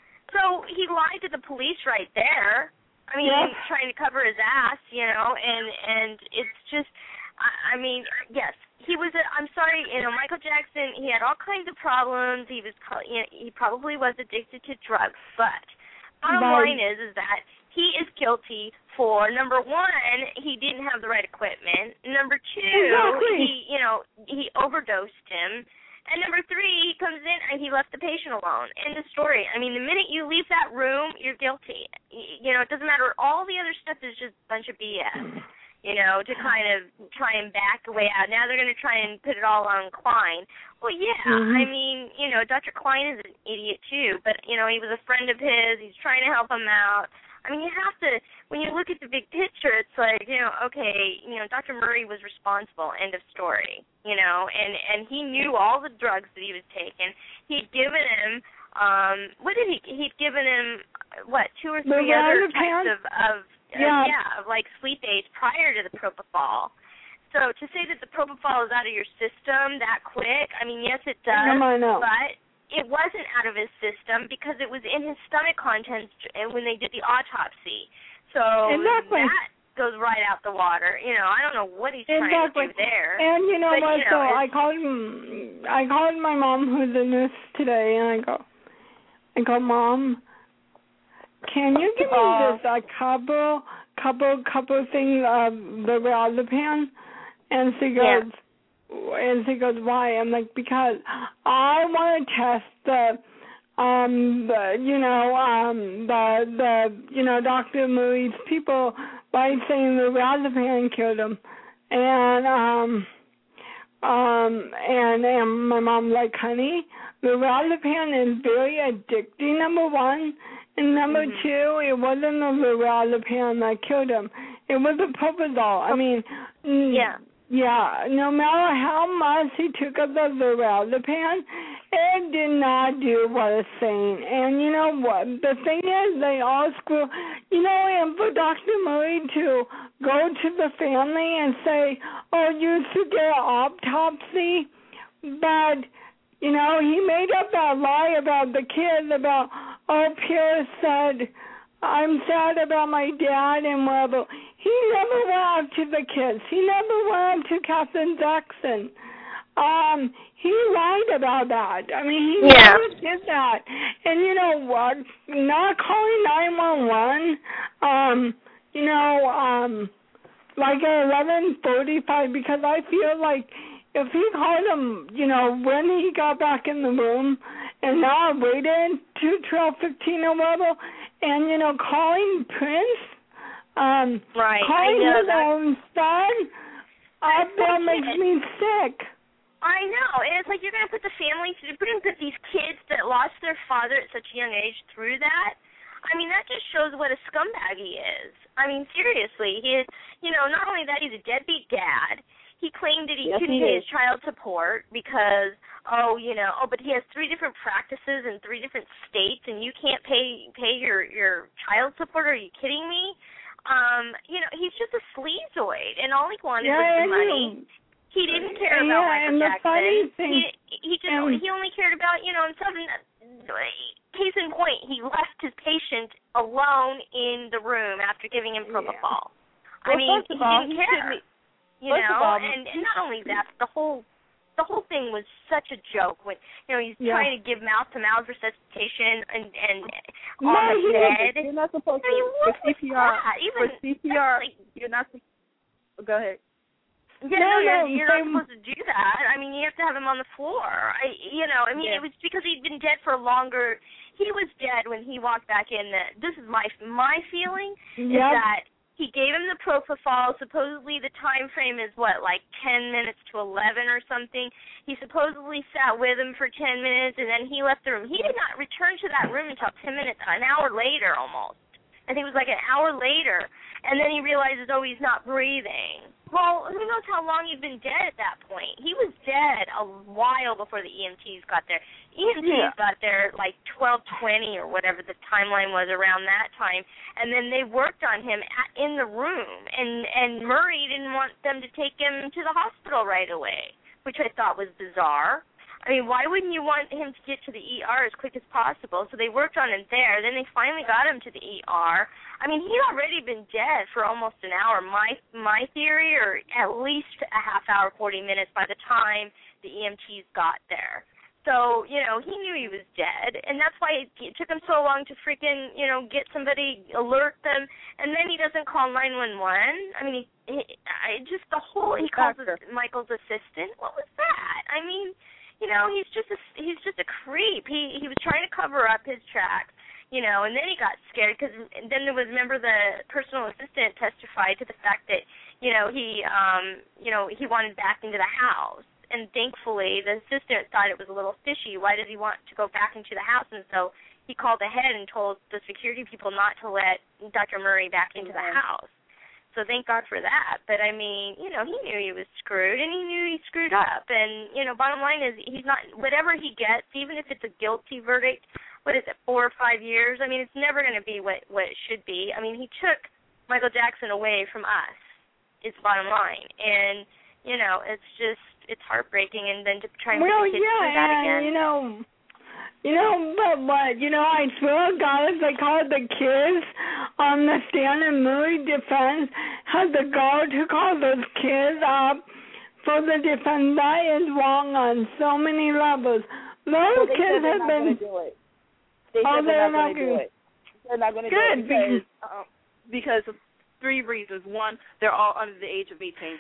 So he lied to the police right there. I mean, Yep. trying to cover his ass, you know, and and it's just, I, I mean, yes. He was, a, I'm sorry, you know, Michael Jackson, he had all kinds of problems. He was, you know, he probably was addicted to drugs. But bottom Right. line is, is that he is guilty for, number one, he didn't have the right equipment. Number two, Exactly. he, you know, he overdosed him. And number three, he comes in and he left the patient alone. End of story. I mean, the minute you leave that room, you're guilty. You know, it doesn't matter. All the other stuff is just a bunch of B S. You know, to kind of try and back away out. Now they're going to try and put it all on Klein. Well, yeah, Mhm. I mean, you know, Doctor Klein is an idiot too, but, you know, he was a friend of his. He's trying to help him out. I mean, you have to, when you look at the big picture, it's like, you know, okay, you know, Doctor Murray was responsible, end of story, you know, and, and he knew all the drugs that he was taking. He'd given him, um, what did he, he'd given him, what, two or three The other Razorpan? types of, of Yeah. Uh, yeah, of like sleep aids prior to the propofol. So to say that the propofol is out of your system that quick, I mean, yes, it does, No, I know. but it wasn't out of his system because it was in his stomach contents when they did the autopsy. So Exactly. that goes right out the water. You know, I don't know what he's trying Exactly. to do there. And you know but, what? You know, so it's- I called him. I called my mom, who's a nurse today, and I go, I go, Mom, can you give me Uh, just a couple, couple, couple things of the Razorpan? And she goes, and she goes, why? I'm like, because I want to test the. Um, the, you know, um, the, the, you know, Doctor Murray's people by saying the Razorpan killed him. And, um, um, and, and my mom like, honey, the Razorpan is very addicting, number one. And number Mm-hmm. two, it wasn't the Razorpan that killed him. It was the propofol. I mean, mm, Yeah. yeah, no matter how much he took of the Razorpan, it did not do what it's saying. And you know what? The thing is, they all screw. You know, and for Doctor Murray to go to the family and say, oh, you should get an autopsy, but, you know, he made up that lie about the kids, about, oh, Pierce said, I'm sad about my dad and whatever. He never went up to the kids. He never went up to Catherine Jackson. Um, he lied about that. I mean, he Yeah. never did that. And you know what? Not calling nine one one, um, you know, um, like at eleven forty-five, because I feel like if he called him, you know, when he got back in the room and not waited to twelve fifteen or whatever, and, you know, calling Prince, um, Right. calling I know his that. own son, uh, that makes me sick. I know, and it's like you're going to put the families, you're going to put these kids that lost their father at such a young age through that. I mean, that just shows what a scumbag he is. I mean, seriously, he is, you know, not only that, he's a deadbeat dad. He claimed that he Yes, couldn't he pay is. his child support because, oh, you know, oh, but he has three different practices in three different states, and you can't pay pay your your child support. Are you kidding me? Um, you know, he's just a sleazoid, and all he wanted Yeah, was the and money. you- He didn't care Yeah, about and Michael the Jackson. funny thing- he he just and- he only cared about, you know, himself. And case in point, he left his patient alone in the room after giving him propofol. Yeah. I Well, mean, first of he all, didn't he care. shouldn't- You first know, of all, and, and not only that, the whole the whole thing was such a joke. When you know he's Yeah. trying to give mouth to mouth resuscitation and and No, on the you bed. You're not supposed I mean, to. what For C P R, was that? Even, for C P R, like, you're not. Go ahead. Yeah, No, no, you're, no, you're they- not supposed to do that. I mean, you have to have him on the floor. I, you know, I mean, Yeah. it was because he'd been dead for longer. He was dead when he walked back in. The, this is my my feeling is Yep. that he gave him the propofol. Supposedly, the time frame is what, like ten minutes to eleven or something. He supposedly sat with him for ten minutes, and then he left the room. He did not return to that room until ten minutes, an hour later, almost. I think it was like an hour later, and then he realizes, oh, he's not breathing. Well, who knows how long he'd been dead at that point? He was dead a while before the E M Ts got there. E M Ts Yeah. got there like twelve twenty or whatever the timeline was around that time, and then they worked on him at, in the room, and, and Murray didn't want them to take him to the hospital right away, which I thought was bizarre. I mean, why wouldn't you want him to get to the E R as quick as possible? So they worked on him there. Then they finally got him to the E R. I mean, he'd already been dead for almost an hour. My my theory, or at least a half hour, forty minutes by the time the E M Ts got there. So, you know, he knew he was dead, and that's why it, it took him so long to freaking, you know, get somebody, alert them, and then he doesn't call nine one one. I mean, he, he I, just the whole, he calls his, Michael's assistant. What was that? I mean, you know, he's just a, he's just a creep. He he was trying to cover up his tracks, you know, and then he got scared because then there was, remember, the personal assistant testified to the fact that, you know, he um you know he wanted back into the house, and thankfully the assistant thought it was a little fishy. Why does he want to go back into the house? And so he called ahead and told the security people not to let Doctor Murray back into the house. So thank God for that. But, I mean, you know, he knew he was screwed, and he knew he screwed up. And, you know, bottom line is he's not, whatever he gets, even if it's a guilty verdict, what is it, four or five years? I mean, it's never going to be what, what it should be. I mean, he took Michael Jackson away from us, is bottom line. And, you know, it's just, it's heartbreaking. And then to try and Well, put the kids yeah, through that and, again. you know, you know, but what, you know, I swear to God, if they called the kids on the stand and Murray defense had the gall to call those kids up for the defense, that is wrong on so many levels. Those Well, they kids said they're have not been... gonna do it. They oh, said they're they're not not going to do it. They're not going to do Good, it because, um, because of three reasons. One, they're all under the age of eighteen.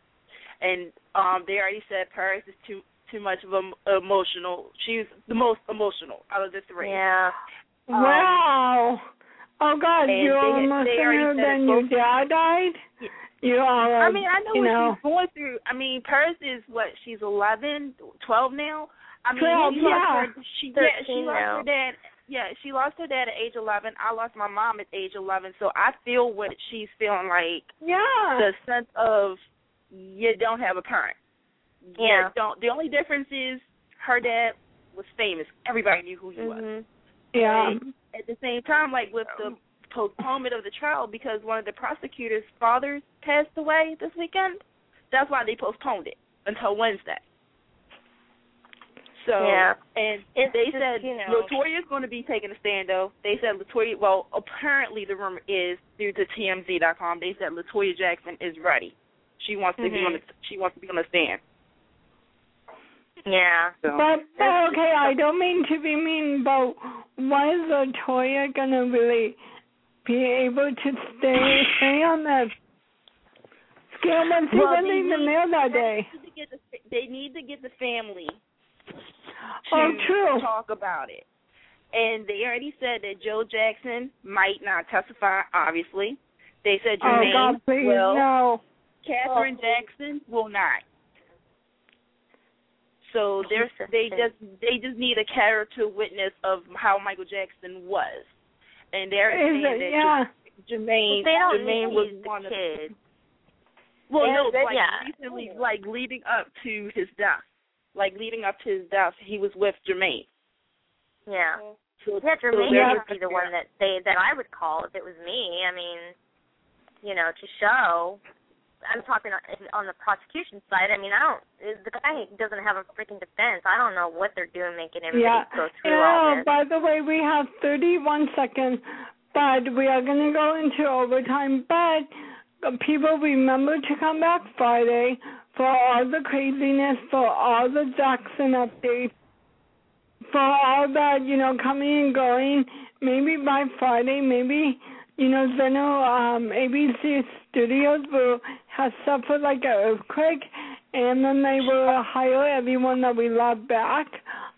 And um, they already said Paris is too too much of an emotional. She's the most emotional out of the three. Yeah. Um, wow. Oh, God, and you're they- almost they already sooner said than it your both- dad died? You are, I mean, I know you what know. she's going through. I mean, Paris is what, she's eleven, twelve now? I mean, twelve, she yeah. lost her, she, yeah, she thirteen lost now. her dad. Yeah, she lost her dad at age eleven. I lost my mom at age eleven, so I feel what she's feeling like. Yeah. The sense of you don't have a parent. Yeah. You don't. The only difference is her dad was famous. Everybody knew who he was. Mm-hmm. Yeah. And at the same time, like with the postponement of the trial, because one of the prosecutor's fathers passed away this weekend, that's why they postponed it until Wednesday. So, Yeah. and It's they just, said you know. LaToya's going to be taking a stand, though. They said LaToya, well, apparently the rumor is, due to T M Z dot com, they said LaToya Jackson is ready. She wants to be Mhm. on the, she wants to be on the stand. Yeah. So. But, but okay, I don't mean to be mean, but why is LaToya gonna really be able to stay stay on that scale when she Well, wasn't they even need- there that they day? need to get the- They need to get the family to Oh, true. talk about it. And they already said that Joe Jackson might not testify, obviously. They said Oh, Jermaine God, please, will. no. Catherine Oh. Jackson will not. So there's they just they just need a character witness of how Michael Jackson was. And they're Is saying it? that Yeah. Jermaine They don't Jermaine need was the one of kid. Well, Yeah, no, that- like yeah. recently, like leading up to his death, like leading up to his death, he was with Jermaine. Yeah. So, Yeah, so Jermaine they're- would be the one that they that I would call if it was me. I mean, you know, to show. I'm talking on, on the prosecution side. I mean, I don't. The guy doesn't have a freaking defense. I don't know what they're doing, making everybody yeah. go through and, all uh, this. By the way, we have thirty-one seconds, but we are going to go into overtime. But uh, people, remember to come back Friday for all the craziness, for all the Jackson updates, for all that, you know, coming and going. Maybe by Friday, maybe, you know, Zeno, um, A B C Studios will have suffered like an earthquake, and then they will hire everyone that we love back.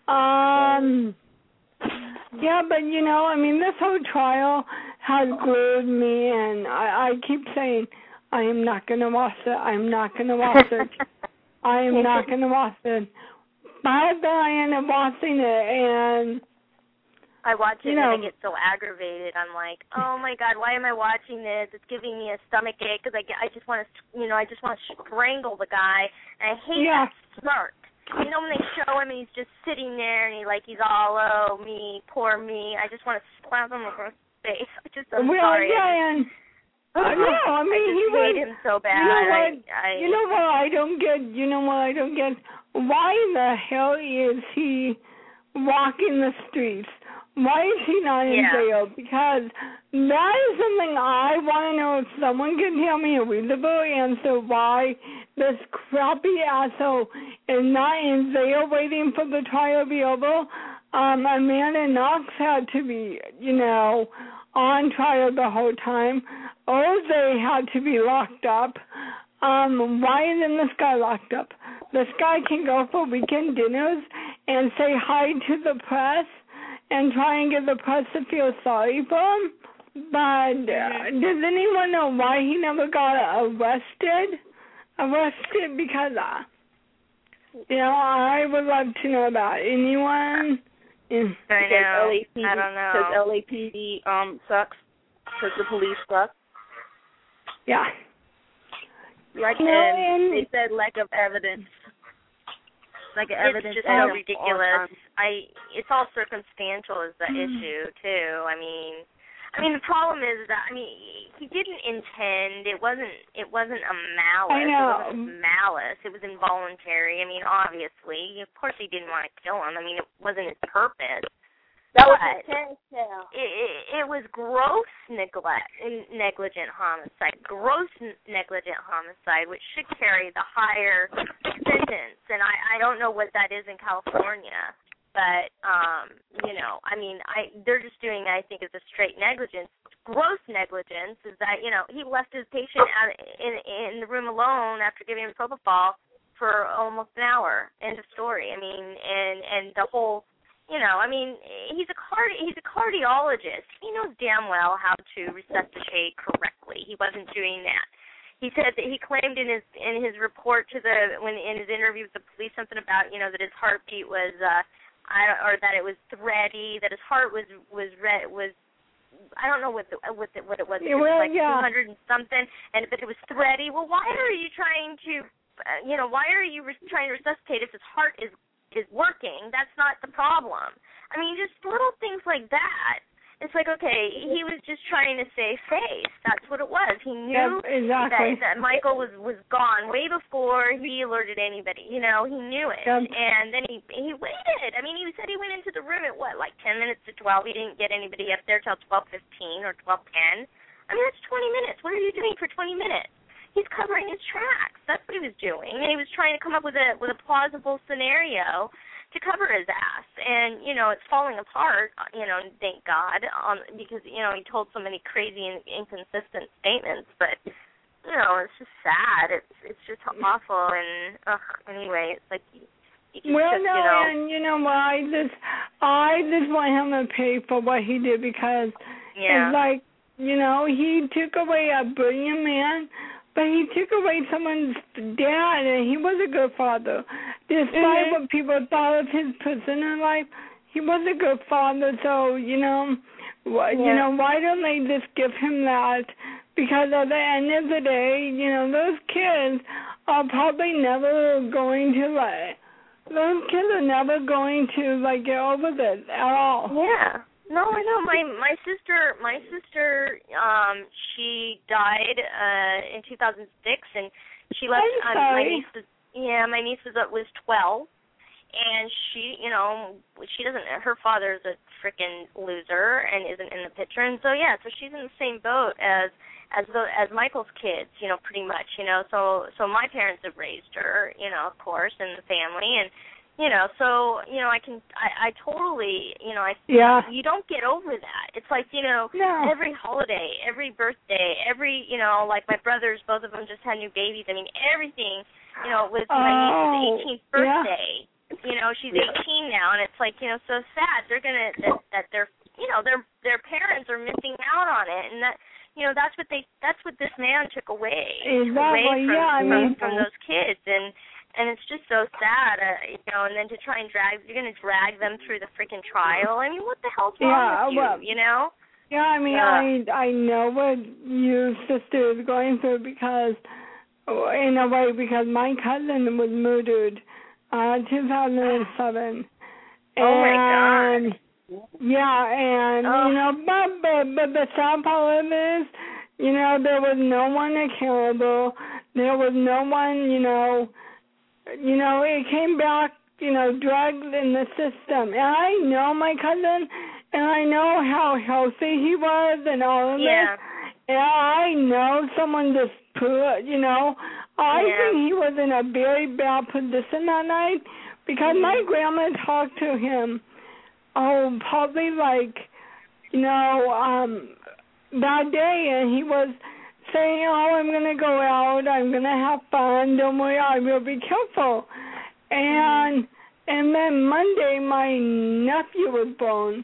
Um, yeah, but, you know, I mean, this whole trial has glued me, and I, I keep saying, I am not going to watch it. I am not going to watch it. I am not going to watch it. But then I end up watching it, and I watch it you know, and I get so aggravated. I'm like, oh my God, why am I watching this? It's giving me a stomach ache because I, I just want to, you know, I just want to strangle the guy. And I hate yeah. that smirk. You know, when they show him and he's just sitting there and he like he's all, oh me, poor me. I just want to slap him across the face. I just, I'm well, sorry. Yeah, and uh, no, I mean I he just was. hate him so bad. You know what? I, I, you know what I don't get. You know what I don't get. Why in the hell is he walking the streets? Why is he not in yeah. jail? Because that is something I want to know. If someone can tell me a reasonable answer why this crappy asshole is not in jail waiting for the trial to be over. Um, Amanda Knox had to be, you know, on trial the whole time. O J had to be locked up. Um, why isn't this guy locked up? This guy can go for weekend dinners and say hi to the press and try and get the press to feel sorry for him. But uh, does anyone know why he never got arrested? Arrested because, uh, you know, I would love to know about it. Anyone? I know. L A P D, I don't know. Because L A P D um, sucks. Because the police suck. Yeah. Like, no, and they said lack of evidence. Like evidence. It's just so ridiculous. I. It's all circumstantial is the mm. issue too. I mean, I mean the problem is that I mean he didn't intend. It wasn't. It wasn't a malice. I know. It wasn't malice. It was involuntary. I mean, obviously, of course, he didn't want to kill him. I mean, it wasn't his purpose. That was but intentional. It, it, it was gross neglect, negligent homicide, gross negligent homicide, which should carry the higher sentence. And I, I don't know what that is in California, but um, you know, I mean, I they're just doing, I think, is a straight negligence. Gross negligence is that you know he left his patient out in in the room alone after giving him propofol for almost an hour. End of story. I mean, and and the whole. You know, I mean, he's a card he's a cardiologist. He knows damn well how to resuscitate correctly. He wasn't doing that. He said that he claimed in his in his report to the when in his interview with the police something about you know that his heartbeat was uh, I or that it was thready, that his heart was was red was I don't know what the what the, what it was. It was like yeah. two hundred and something, and but it was thready. Well, why are you trying to uh, you know why are you re- trying to resuscitate if his heart is is working? That's not the problem. I mean, just little things like that. It's like, okay, he was just trying to save face. That's what it was. He knew yep, exactly. that, that Michael was, was gone way before he alerted anybody. You know, he knew it. Yep. And then he he waited. I mean, he said he went into the room at, what, like ten minutes to twelve. He didn't get anybody up there till twelve fifteen or twelve ten. I mean, that's twenty minutes. What are you doing for twenty minutes? He's covering his tracks. That's what he was doing. And he was trying to come up with a with a plausible scenario to cover his ass. And, you know, it's falling apart, you know, thank God, um, because, you know, he told so many crazy and inconsistent statements. But, you know, it's just sad. It's it's just awful. And, ugh, anyway, it's like you, you just, well, just, no, you know. and you know what? I just, I just want him to pay for what he did because yeah. it's like, you know, he took away a brilliant man, but he took away someone's dad, and he was a good father. Despite mm-hmm. what people thought of his personal life, he was a good father. So, you know, wh- yeah. you know, why don't they just give him that? Because at the end of the day, you know, those kids are probably never going to, like, those kids are never going to, like, get over this at all. Yeah. No, I know. My my sister, my sister, um, she died uh, in two thousand six, and she left. I'm um, my sorry. niece was, yeah, my niece was was twelve, and she, you know, she doesn't. Her father's a freaking loser and isn't in the picture, and so yeah, so she's in the same boat as as the as Michael's kids, you know, pretty much, you know. So so my parents have raised her, you know, of course, and the family, and. You know, so, you know, I can, I, I totally, you know, I, Yeah. you don't get over that. It's like, you know, No. every holiday, every birthday, every, you know, like my brothers, both of them just had new babies. I mean, everything, you know, with my niece's Oh, eighteenth yeah. birthday, you know, she's Yeah. eighteen now, and it's like, you know, so sad. They're going to, that, that their, you know, their, their parents are missing out on it, and that, you know, that's what they, that's what this man took away, took away Exactly, from, yeah, I from, mean- from those kids, and, And it's just so sad, uh, you know, and then to try and drag, you're going to drag them through the freaking trial. I mean, what the hell's wrong Yeah, with you, well, you know? Yeah, I mean, Ugh. I I know what your sister is going through because, in a way, because my cousin was murdered, uh, two thousand seven. Oh, my and, God. Yeah, and Oh. you know, but but but the sad part of it is, you know, there was no one accountable. There was no one, you know. You know, it came back, you know, drugs in the system. And I know my cousin, and I know how healthy he was and all of Yeah. this. And I know someone just put, you know, I Yeah. think he was in a very bad position that night because Mhm. my grandma talked to him, oh, probably like, you know, um, that day, and he was saying, oh, I'm going to go out, I'm going to have fun, don't worry, I will be careful. And and then Monday, my nephew was born,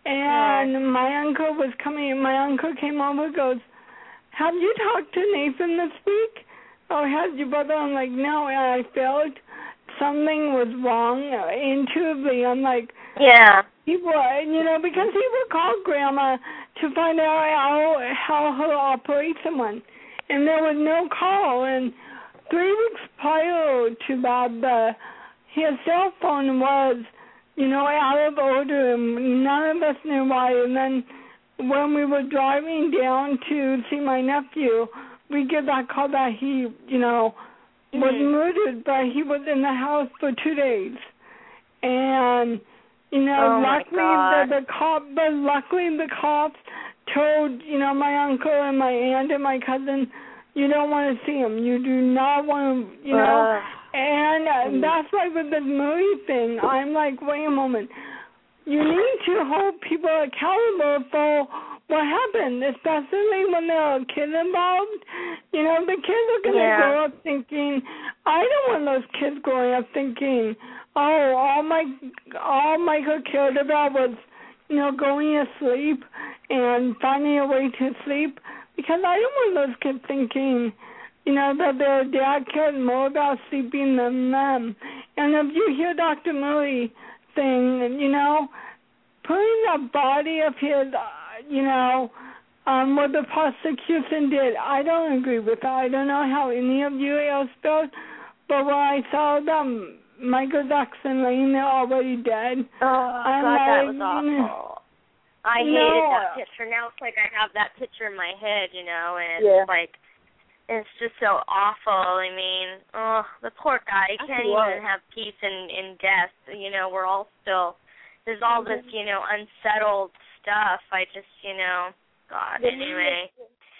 and my uncle was coming, my uncle came over and goes, have you talked to Nathan this week? Or has your brother? I'm like, no, and I felt something was wrong intuitively. I'm like, Yeah. he would, you know, because he would call Grandma to find out how, how her operation went. And there was no call. And three weeks prior to that, the, his cell phone was, you know, out of order, and none of us knew why. And then when we were driving down to see my nephew, we get that call that he, you know, was Mhm. murdered, but he was in the house for two days. And... You know, Oh, my luckily God. the, the cop, but luckily the cops told, you know, my uncle and my aunt and my cousin, you don't want to see him. You do not want to, you know. Ugh. And uh, that's why with this movie thing, I'm like, wait a moment. You need to hold people accountable for what happened, especially when there are kids involved. You know, the kids are going to Yeah. grow up thinking, I don't want those kids growing up thinking, oh, all my all Michael cared about was, you know, going to sleep and finding a way to sleep. Because I don't want those kids thinking, you know, that their dad cared more about sleeping than them. And if you hear Doctor Murray thing, you know, putting the body of his, uh, you know, um, what the prosecution did, I don't agree with that. I don't know how any of you else felt, but when I saw them, Michael Jackson laying there already dead. Oh, I'm God, that like, was you know, awful. I hated no. that picture. Now it's like I have that picture in my head, you know, and Yeah. it's like, it's just so awful. I mean, oh, the poor guy. He I can't feel even it. have peace in, in death. You know, we're all still, there's all this, you know, unsettled stuff. I just, you know, God, anyway.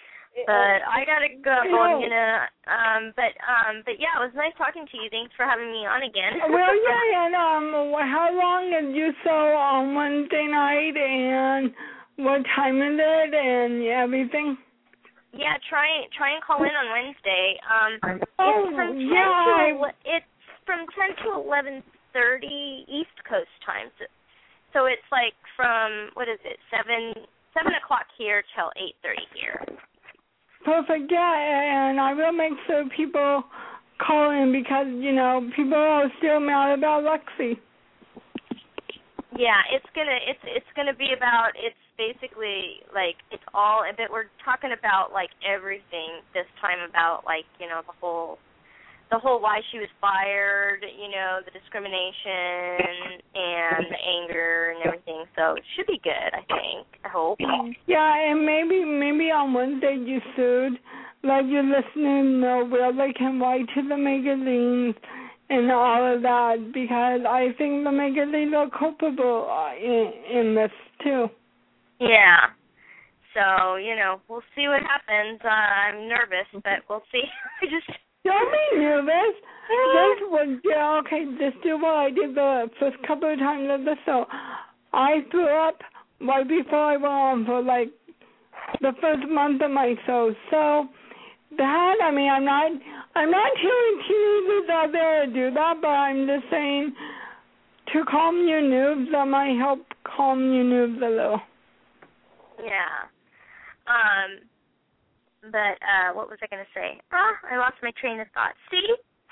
But I gotta go. I'm gonna. Um. But um. But yeah, it was nice talking to you. Thanks for having me on again. Well, yeah, and um, how long did you sew on Wednesday night, and what time is it, and everything? Yeah, try try and call in on Wednesday. Um. Oh, it's from ten yeah, to I- ele- it's from ten to eleven thirty East Coast time. So, so it's like from what is it seven seven o'clock here till eight thirty here. Perfect, yeah, and I will make sure people call in because, you know, people are still mad about Lexi. Yeah, it's gonna it's it's gonna be about it's basically like it's all but we're talking about like everything this time about like, you know, the whole the whole why she was fired, you know, the discrimination and the anger and everything. So it should be good, I think. I hope. Yeah, and maybe maybe on Wednesday you sued, let your listeners know where they can write to the magazines and all of that, because I think the magazines are culpable uh, in, in this too. Yeah. So, you know, we'll see what happens. Uh, I'm nervous, but we'll see. I just Don't be nervous. Just what, yeah, okay, just do what I did the first couple of times of the show. I threw up right before I went on for like the first month of my show. So that, I mean, I'm not, I'm not telling teenagers out there to do that, but I'm just saying to calm your nerves, that might help calm your nerves a little. Yeah. Um, but uh, what was I going to say? Oh, I lost my train of thought. See?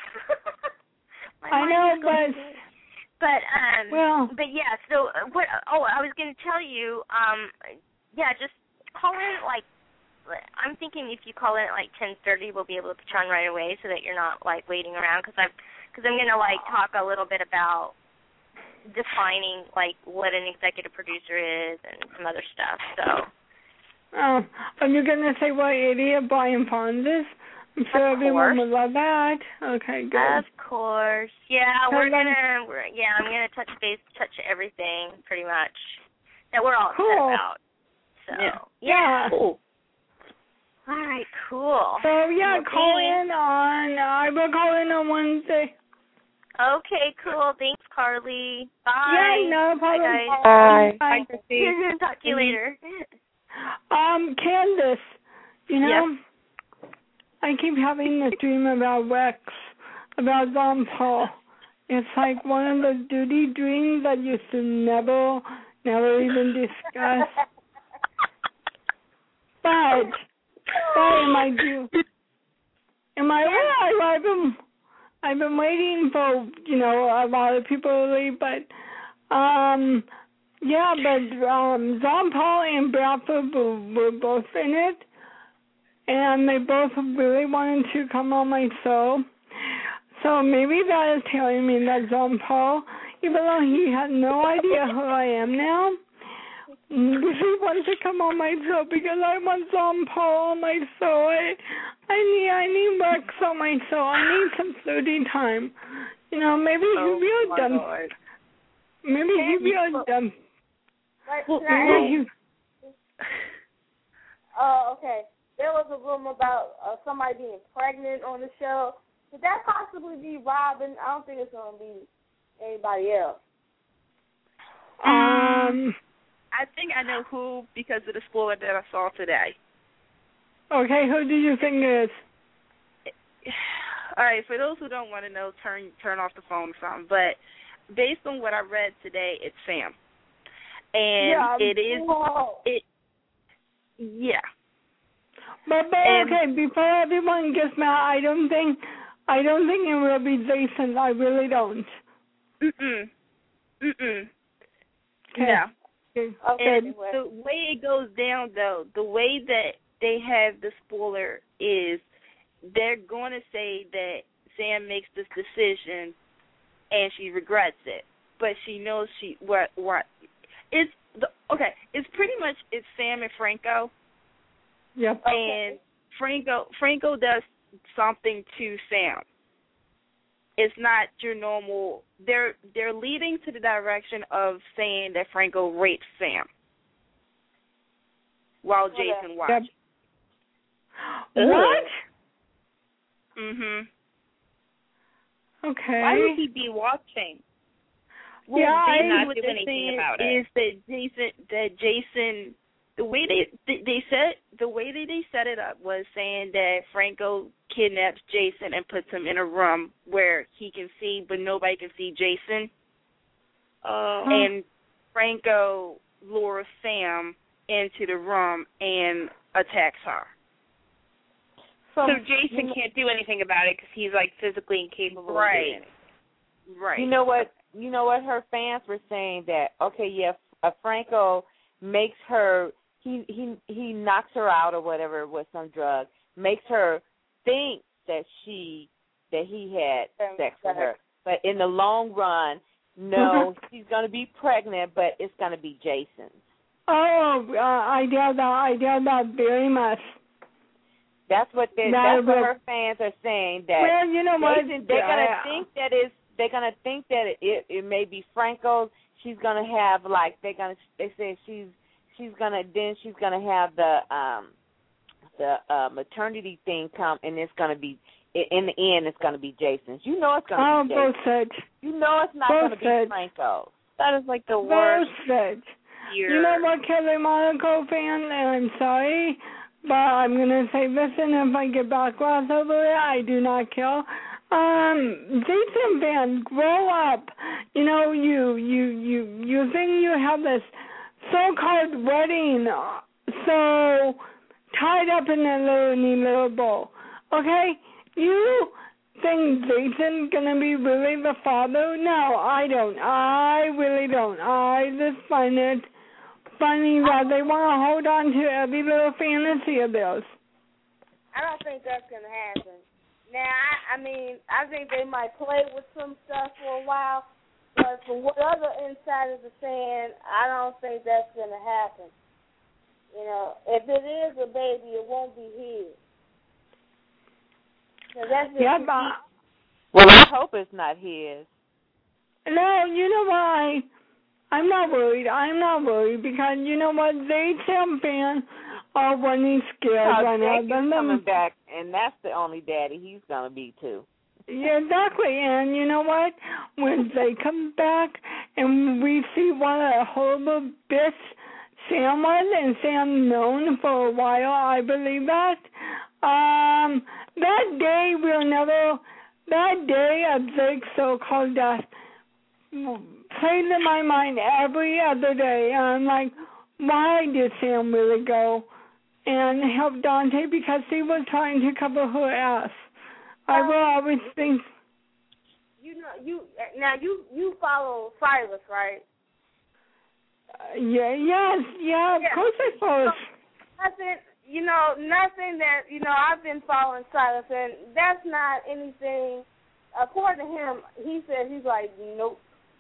I know, but but um, well, but yeah. So what? Oh, I was going to tell you. Um, yeah, just call in like. I'm thinking if you call in at like ten thirty, we'll be able to put you on right away, so that you're not like waiting around. Because I'm because I'm going to like talk a little bit about defining like what an executive producer is and some other stuff. So. Oh, are you going to say what idiot Brian Fons is? I'm sure everyone would love that. Okay, good. Of course. Yeah, So we're then- gonna. We're, yeah, I'm gonna touch base, touch everything, pretty much that we're all Cool. upset about. So Yeah. yeah. Cool. All right. Cool. So yeah, Well, call thanks. in on. I will call in on Wednesday. Okay. Cool. Thanks, Carly. Bye. Yeah, no problem. Bye, guys. Bye. Bye. Bye. Talk to you later. Um, Candace, you know, I keep having this dream about Rex, about Ron Paul. It's like one of those duty dreams that you should never, never even discuss. But, but am I do? Am I alive? I've been, I've been waiting for, you know, a lot of people to leave, but, um. Yeah, but um, John Paul and Bradford were, were both in it, and they both really wanted to come on my show. So maybe that is telling me that John Paul, even though he had no idea who I am now, really wants to come on my show because I want John Paul on my show. I, I need, I need Rex on my show. I need some flirty time. You know, maybe Oh, he'll be my done. Lord. Maybe he'll be done. Well, Maybe he, Oh, okay. There was a rumor about uh, somebody being pregnant on the show. Could that possibly be Robin? I don't think it's going to be anybody else. Um. I think I know who because of the spoiler that I saw today. Okay, who do you think it is? All right, for those who don't want to know, turn turn off the phone or something. But based on what I read today, it's Sam. And Yeah, it is whoa. it yeah. But, but And- okay, before everyone gets mad, I don't think I don't think it will be Jason. I really don't. Mm-mm. Mm-mm. Okay. No. Okay. And the way it goes down, though, the way that they have the spoiler is they're going to say that Sam makes this decision and she regrets it, but she knows she what what it's the, okay. It's pretty much it's Sam and Franco. Yep. And Franco Franco does something to Sam. It's not your normal. They're they're leading to the direction of saying that Franco raped Sam while Jason watched. Yep. What? Mhm. Okay. Why would he be watching? Well, Yeah, basically I- what do they're anything saying about it. is that Jason that Jason the way they they, they said the way that they set it up was saying that Franco kidnaps Jason and puts him in a room where he can see but nobody can see Jason. Oh. And Franco lures Sam into the room and attacks her. So, Jason can't do anything about it because he's like physically incapable Right. of doing it. Right. You know what? You know what? Her fans were saying that okay, yeah, uh, Franco makes her he he he knocks her out or whatever with some drug, makes her think that she that he had sex with her. But in the long run, no, she's going to be pregnant, but it's going to be Jason's. Oh, uh, I doubt that. I doubt that very much. That's what they, that's what her fans are saying. That well, you know what? Jason, they're going to think that it's they're going to think that it, it it may be Franco's. She's going to have like they're going to they say she's she's going to then she's going to have the um the uh, maternity thing come, and it's going to be. In the end, it's going to be Jason's. You know it's going to oh, be Jason's. Bullshit. You know it's not going to be Franco's. That is like the worst. Bullshit. You know what, Kelly Monaco fan, and I'm sorry, but I'm going to say this, and if I get backlash over it, I do not care. Um, Jason fan, grow up. You know, you, you, you, you think you have this so-called wedding so tied up in a little, neat little bow. Okay? You think Jason's going to be really the father? No, I don't. I really don't. I just find it funny that they want to hold on to every little fantasy of theirs. I don't think that's going to happen. Now, I, I mean, I think they might play with some stuff for a while, but from what other insiders are saying, I don't think that's going to happen. You know, if it is a baby, it won't be his. Yeah, but, well, I hope it's not his. No, you know why? I'm not worried. I'm not worried because you know what? They Sam fan are running scared right now. They're coming back, and that's the only daddy he's gonna be too. Yeah, exactly. And you know what? When they come back and we see what a horrible bitch Sam was, and Sam known for a while, I believe that. Um. That day we'll never, that day of Jake's so-called death played in my mind every other day. And I'm like, why did Sam really go and help Dante? Because he was trying to cover her ass. I will always think. You know, you now you you follow Silas, right? Uh, yeah, yes, yeah, of yeah. course I follow. Nothing. You know, nothing that, you know, I've been following Silas, and that's not anything, according to him, he said, he's like, nope,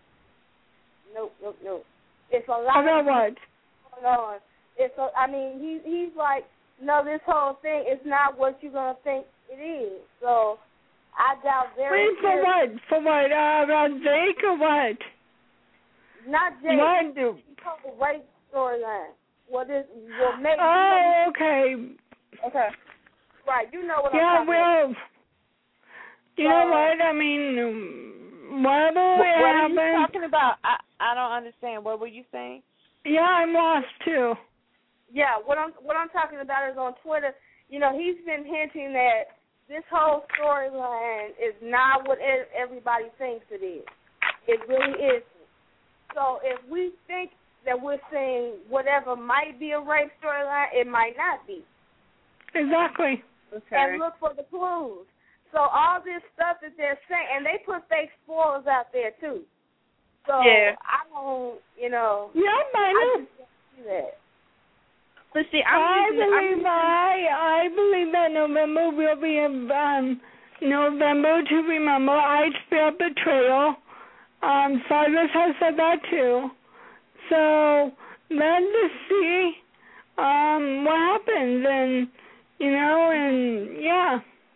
nope, nope, nope. It's a lot of what? going on. It's a, I mean, he, he's like, no, this whole thing is not what you're going to think it is. So, I doubt very Wait, for what? For what? Uh, about Jake or what? Not Jake. What? Do? The rape storyline. What is, well, maybe. Oh, okay. Okay. Right, you know what yeah, I'm talking well, about. You know uh, what? I mean, whatever what, what happened. What are you talking about? I, I don't understand. What were you saying? Yeah, I'm lost, too. Yeah, what I'm, what I'm talking about is on Twitter, you know, he's been hinting that this whole storyline is not what everybody thinks it is. It really isn't. So if we think that we're seeing whatever might be a rape storyline, it might not be. Exactly. Okay. And look for the clues. So all this stuff that they're saying, and they put fake spoilers out there too. So yeah. I don't, you know. Yeah, I know. See that. But see, I'm I using, believe I'm I I believe that November will be a um November to remember. I spelled betrayal. Um, Silas has said that too. So let's just see um, what happens, and you know, and yeah.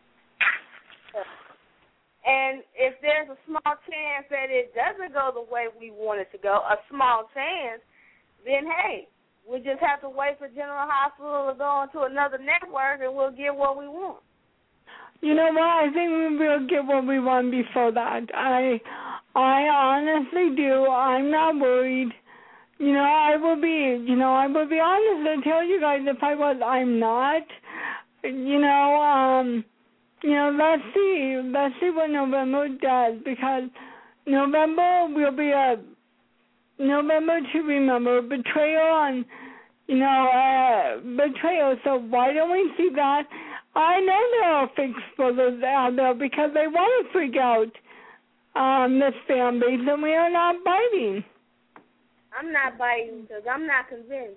And if there's a small chance that it doesn't go the way we want it to go, a small chance, then hey, we just have to wait for General Hospital to go on to another network, and we'll get what we want. You know what? I think we will get what we want before that. I, I honestly do. I'm not worried. You know, I will be, you know, I will be honest and tell you guys if I was, I'm not. You know, um, you know, let's see, let's see what November does, because November will be a, November to remember, betrayal and, you know, uh, betrayal. So why don't we see that? I know there are fake spoilers out there because they want to freak out um, this fan base, and we are not biting. I'm not biting because I'm not convinced.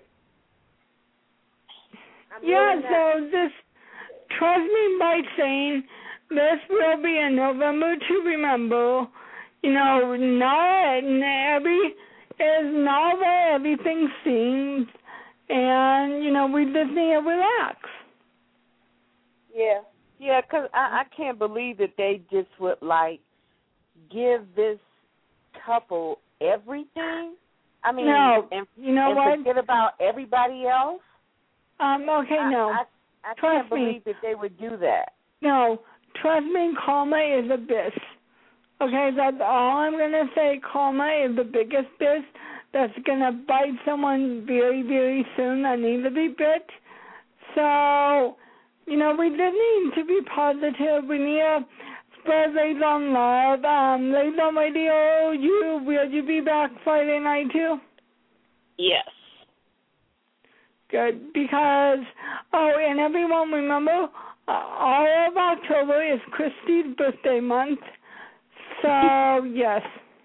I'm yeah, really so just trust me by saying this will be a November to remember. You know, not every is not where everything seems, and you know we just need to relax. Yeah, yeah, because I, I can't believe that they just would like give this couple everything. I mean, no, and, you know and what? forget about everybody else. Um, okay, I, no. I, I Trust can't believe me. that they would do that. No, trust me, karma is a bitch. Okay, that's all I'm going to say. Karma is the biggest bitch that's going to bite someone very, very soon that needs to be bit. So, you know, we just need to be positive. We need to spread Laidlaw love. Um, Laidlaw Radio, you, will you be back Friday night too? Yes. Good, because, oh, and everyone remember, uh, all of October is Christy's birthday month. So, yes.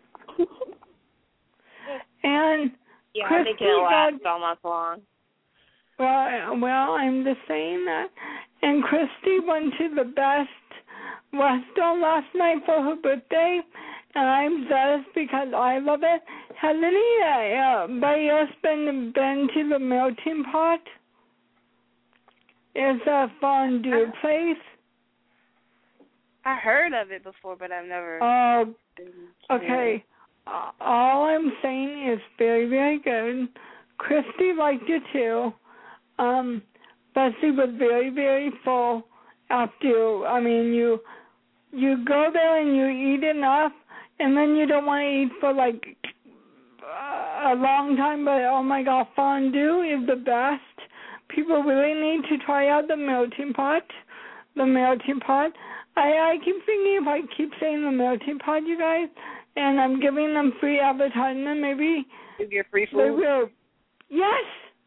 And yeah, Christy I think it'll got, last all month long. Well, well, I'm just saying that. And Christy went to the best restaurant last night for her birthday, and I'm jealous because I love it. Has anybody else been, been to the Melting Pot? It's a fondue I, place. I heard of it before, but I've never. Oh, been okay. Uh, all I'm saying is very, very good. Christy liked it too. Um, but she was very, very full after, I mean, you you go there and you eat enough, and then you don't want to eat for like a long time, but oh my God, fondue is the best. People really need to try out the Melting Pot. The Melting Pot. I, I keep thinking if I keep saying the Melting Pot, you guys, and I'm giving them free advertisement, maybe you get free they food. will. Yes.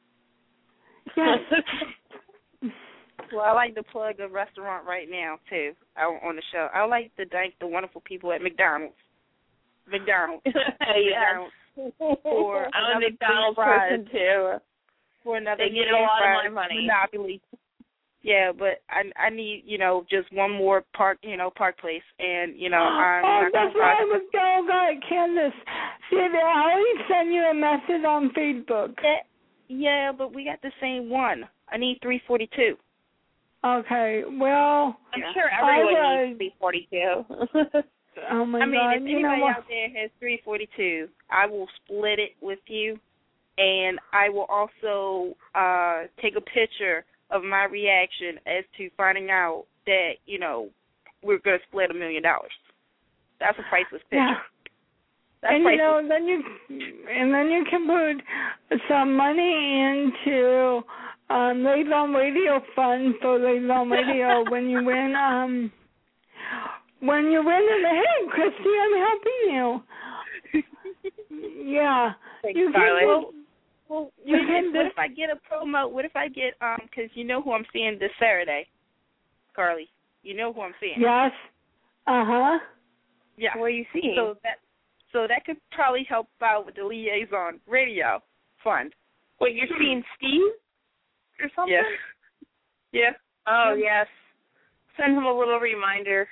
Yes. Well, I like to plug a restaurant right now too. I, on the show, I like to thank the wonderful people at McDonald's. McDonald's. Yes. McDonald's for I'm a another McDonald's free fries, person too. For another They get free a lot fries of my money. Monopoly. Yeah, but I I need, you know, just one more park, you know, park place, and you know, I'm oh, not that's gonna why I was going on Candace. Did I already send you a message on Facebook? Yeah, but we got the same one. I need three forty-two. Okay, well, I'm yeah. sure everyone I needs three forty-two. Oh my I mean, God! if You know anybody what? out there has three forty-two, I will split it with you, and I will also uh, take a picture of my reaction as to finding out that, you know, we're going to split a million dollars. That's a priceless picture. Yeah. That's and priceless. you know, then you and then you can put some money into um, Laidlaw Radio Fund for Laidlaw Radio when you win. Um, when you win in the head, Christy, I'm helping you. Yeah, Thanks, you Carly. can. Well, well, You what, can if, what just- if I get a promo? What if I get um? Because you know who I'm seeing this Saturday, Carly. You know who I'm seeing. Yes. Uh huh. Yeah. What are you seeing? So that so that could probably help out with the Liaison Radio Fund. Wait, you're seeing Steve or something? Yeah. Yeah. Oh yes. Send him a little reminder.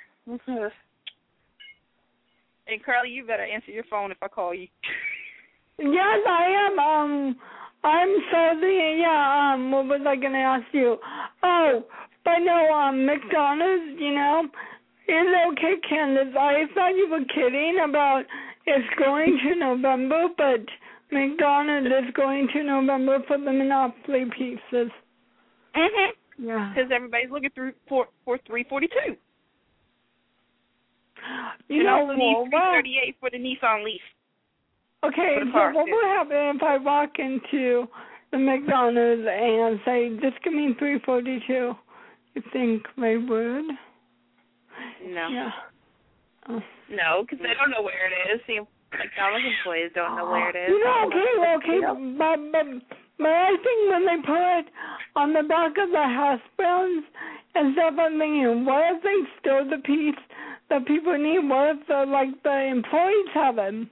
And Carly, you better answer your phone if I call you. Yes, I am. Um, I'm sorry. Yeah. Um, what was I gonna ask you? Oh, but no. Um, McDonald's. You know, it's okay, Candace. I thought you were kidding about it's going to November, but McDonald's is going to November for the Monopoly pieces. Mhm. Yeah. Because everybody's looking through for for three forty-two. You and know, also need well, three thirty-eight for the Nissan Leaf. okay, For the so car, what too. would happen if I walk into the McDonald's and say, just give me three forty-two? You think they would? No. Yeah. Oh. No, because they don't know where it is. The McDonald's employees don't know where it is. You know, okay, okay, but, but, but I think when they put it on the back of the hash browns and stuff, I'm thinking, what if they steal the piece that people need? What if the, like, the employees have it?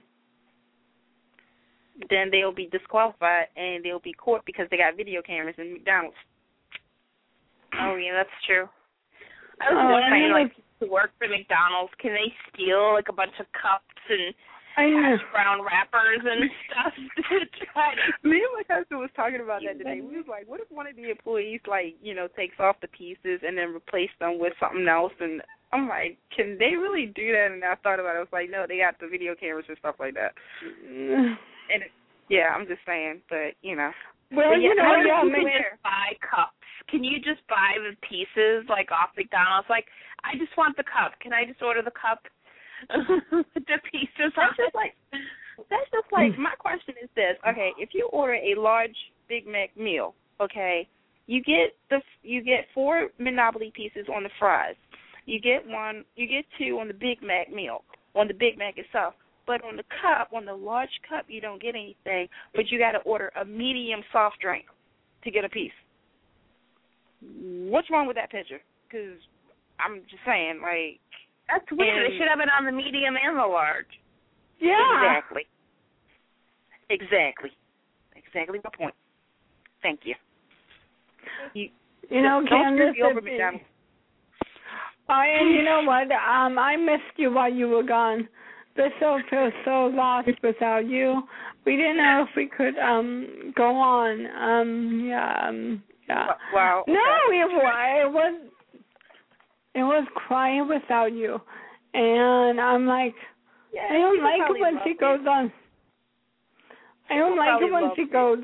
Then they'll be disqualified and they'll be caught because they got video cameras in McDonald's. Oh yeah, that's true. I was Oh, wondering, and like, to work for McDonald's, can they steal like a bunch of cups and I know. hash brown wrappers and stuff to try to? Me and my husband was talking about that today. We was like, what if one of the employees, like, you know, takes off the pieces and then replace them with something else? And I'm like, can they really do that? And I thought about it. I was like, no, they got the video cameras and stuff like that. And it, yeah, I'm just saying, but you know. Well, yeah, you know, how yeah, do make you buy cups? Can you just buy the pieces like off McDonald's? Like, I just want the cup. Can I just order the cup? The pieces. That's just like. That's just like my question is this. Okay, if you order a large Big Mac meal, okay, you get the you get four Monopoly pieces on the fries. You get one. You get two on the Big Mac meal on the Big Mac itself. But on the cup, on the large cup, you don't get anything. But you got to order a medium soft drink to get a piece. What's wrong with that picture? Because I'm just saying, like. That's weird. They should have it on the medium and the large. Yeah. Exactly. Exactly. Exactly my point. Thank you. You, you know, don't Candace, screw me over, McDonald's. I, and you know what? Um, I missed you while you were gone. This show feels so lost without you. We didn't know if we could um go on. Um, yeah, um, yeah. Wow. No, it was, it was it was crying without you, and I'm like, yeah, I don't like it when she goes on. I don't like it when she goes.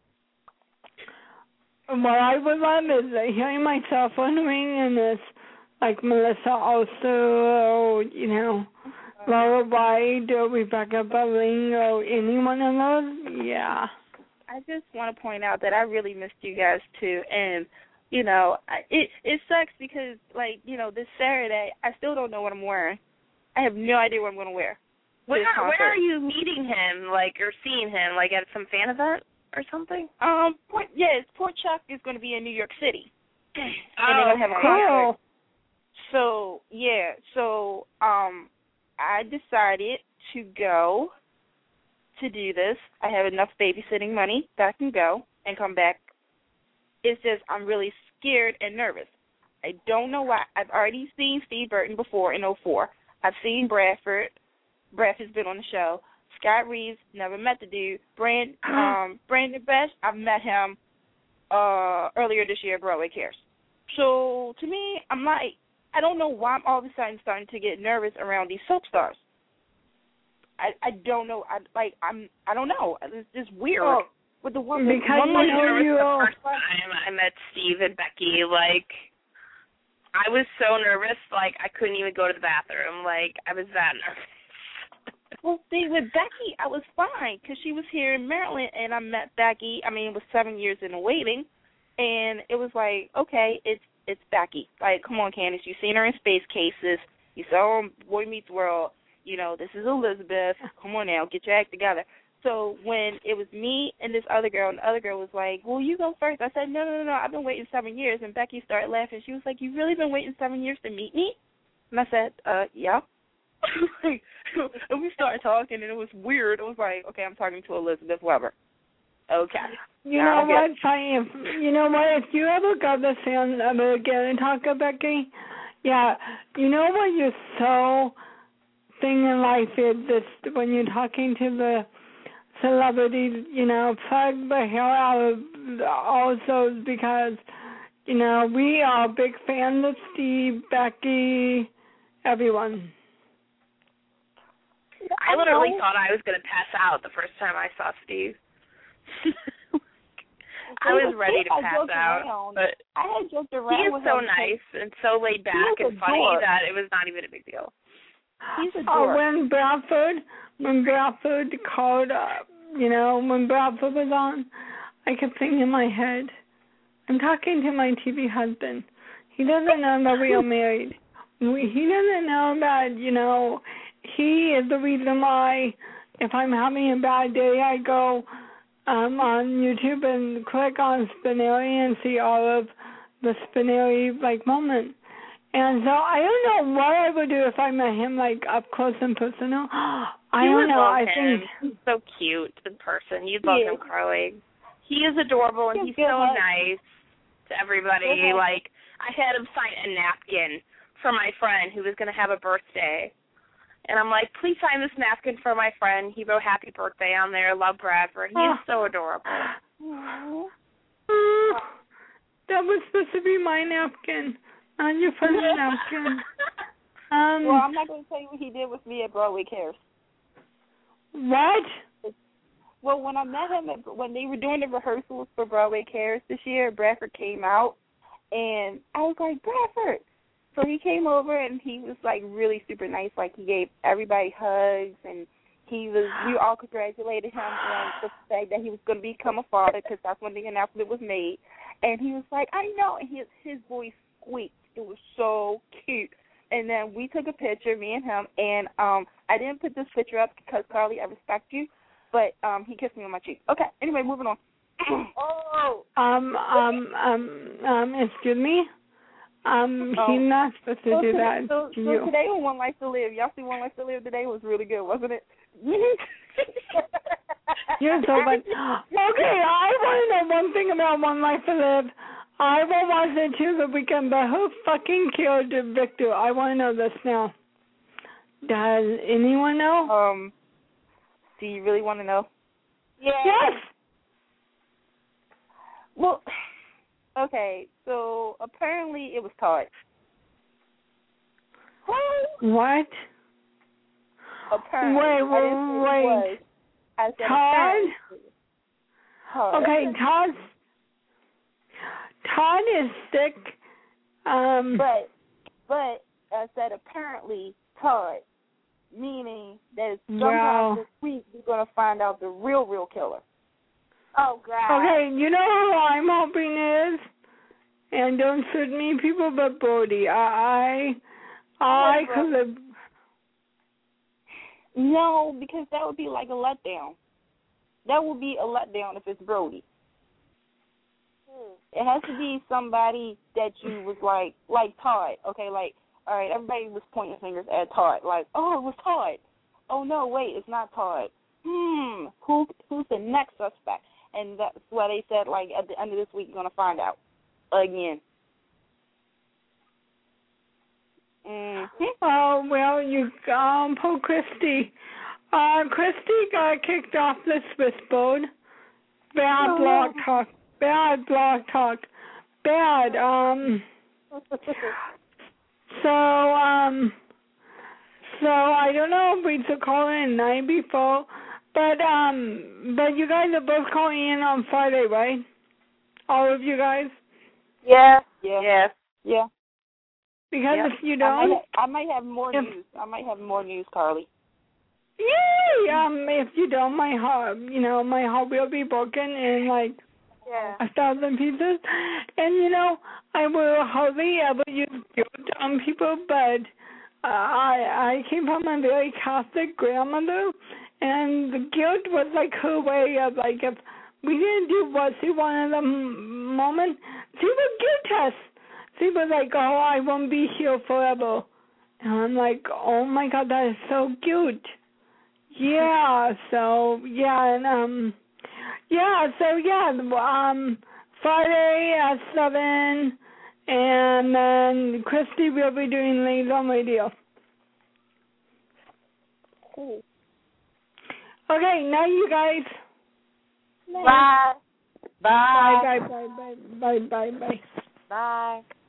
What I would love is uh, hearing myself on ring in this, like Melissa also, you know, Laura White or Rebecca Belling or any one of those. Yeah. I just want to point out that I really missed you guys too, and you know, I, it it sucks because like you know this Saturday I still don't know what I'm wearing. I have no idea what I'm going to wear. Where where are you meeting him, like, or seeing him, like at some fan event or something? Um, Port, yes, Port Chuck is going to be in New York City. Oh, and they're going to have a cool. concert. So yeah, so um, I decided to go to do this. I have enough babysitting money that I can go and come back. It's just I'm really scared and nervous. I don't know why. I've already seen Steve Burton before in oh four. I've seen Bradford. Bradford's been on the show. Scott Reeves, never met the dude. Brand, um, Brandon Best, I've met him uh, earlier this year at Broadway Cares. So to me, I'm like, I don't know why I'm all of a sudden starting to get nervous around these soap stars. I I don't know. I like I'm I don't know. It's just weird. Oh, with the one because one you know you the first time I met Steve and Becky, like I was so nervous, like I couldn't even go to the bathroom. Like I was that nervous. Well, see, with Becky, I was fine because she was here in Maryland, and I met Becky. I mean, it was seven years in the waiting, and it was like, okay, it's it's Becky. Like, come on, Candace, you've seen her in Space Cases. You saw her on Boy Meets World. You know, this is Elizabeth. Come on now, get your act together. So when it was me and this other girl, and the other girl was like, well, you go first. I said, no, no, no, no, I've been waiting seven years. And Becky started laughing. She was like, you've really been waiting seven years to meet me? And I said, uh, yeah. And we started talking, and it was weird. It was like, okay, I'm talking to Elizabeth Weber. Okay. You know what, Tanya? You know what? If you ever got the sound of it again and talk to Becky, yeah, you know what your so thing in life is this when you're talking to the celebrities, you know, plug the hell out of all those because, you know, we are big fans of Steve, Becky, everyone. I literally thought I was going to pass out the first time I saw Steve. I was ready to pass out, but I had joked around he is with so him nice and so laid back and funny that it was not even a big deal. He's a Oh, dork. when Bradford, when Bradford called up, you know, when Bradford was on, I kept thinking in my head, I'm talking to my T V husband. He doesn't know that we are married. We, he doesn't know that, you know, he is the reason why if I'm having a bad day, I go um, on YouTube and click on Spinelli and see all of the Spinelli, like, moments. And so I don't know what I would do if I met him, like, up close and personal. I you don't would know. love I him. think He's so cute in person. You'd love He him, is. Carly. He is adorable, and He's he's so good. nice to everybody. Good. Like, I had him sign a napkin for my friend who was going to have a birthday. And I'm like, please sign this napkin for my friend. He wrote happy birthday on there. Love, Bradford. He is so adorable. Oh, that was supposed to be my napkin, not your friend's napkin. Um, well, I'm not going to tell you what he did with me at Broadway Cares. What? Well, when I met him, at, when they were doing the rehearsals for Broadway Cares this year, Bradford came out, and I was like, Bradford. So he came over, and he was, like, really super nice. Like, he gave everybody hugs, and he was, we all congratulated him on the fact that he was going to become a father, because that's when the announcement was made. And he was like, I know, and his, his voice squeaked. It was so cute. And then we took a picture, me and him, and um, I didn't put this picture up because, Carly, I respect you, but um, he kissed me on my cheek. Okay, anyway, moving on. oh. Um, um, um, um, excuse me? Um, oh. he's not supposed to so do today, that so, to so you. today on One Life to Live, y'all see One Life to Live today was really good, wasn't it? You're so funny. Okay, I want to know one thing about One Life to Live. I will watch it too the weekend, but who fucking killed Victor? I want to know this now. Does anyone know? Um, do you really want to know? Yeah. Yes. Well, okay, so apparently it was Todd. What? Apparently. Wait, I didn't say wait, it was. I said Todd? Todd? Okay, Todd. Todd is sick. Um, but, but I said apparently Todd, meaning that sometime wow. this week we're going to find out the real, real killer. Oh, God. Okay, you know who I'm hoping is? And don't shoot me, people, but Brody. I, I, I could have... No, because that would be like a letdown. That would be a letdown if it's Brody. It has to be somebody that you was like, like Todd. Okay, like, all right, everybody was pointing fingers at Todd. Like, oh, it was Todd. Oh, no, wait, it's not Todd. Hmm, who, who's the next suspect? And that's why they said, like, at the end of this week, you're going to find out again. Mm-hmm. Oh, well, you, um, poor Christy. Uh, Christy got kicked off the switchboard. Bad Oh, blog no. talk. Bad blog talk. Bad, um... So, um... So, I don't know if we should call in night before, but, um... But you guys are both calling in on Friday, right? All of you guys? Yeah. Yeah. Yeah. Yeah. Because yeah. if you I don't... might, ha- I might have more if, news. I might have more news, Carly. Yay! Um, if you don't, my heart, you know, my heart will be broken in, like, yeah. a thousand pieces. And, you know, I will hardly ever use guilt on people, but uh, I, I came from a very Catholic grandmother, and the guilt was, like, her way of, like, if we didn't do what she wanted at the moment, she would guilt us. She was like, oh, I won't be here forever. And I'm like, oh, my God, that is so cute. Yeah, so, yeah, and, um, yeah, so, yeah, um, Friday at seven, and then Christy will be doing Ladies on Radio. Cool. Okay, night, you guys. Bye. Bye. Bye, bye, bye, bye, bye, bye, bye. Bye.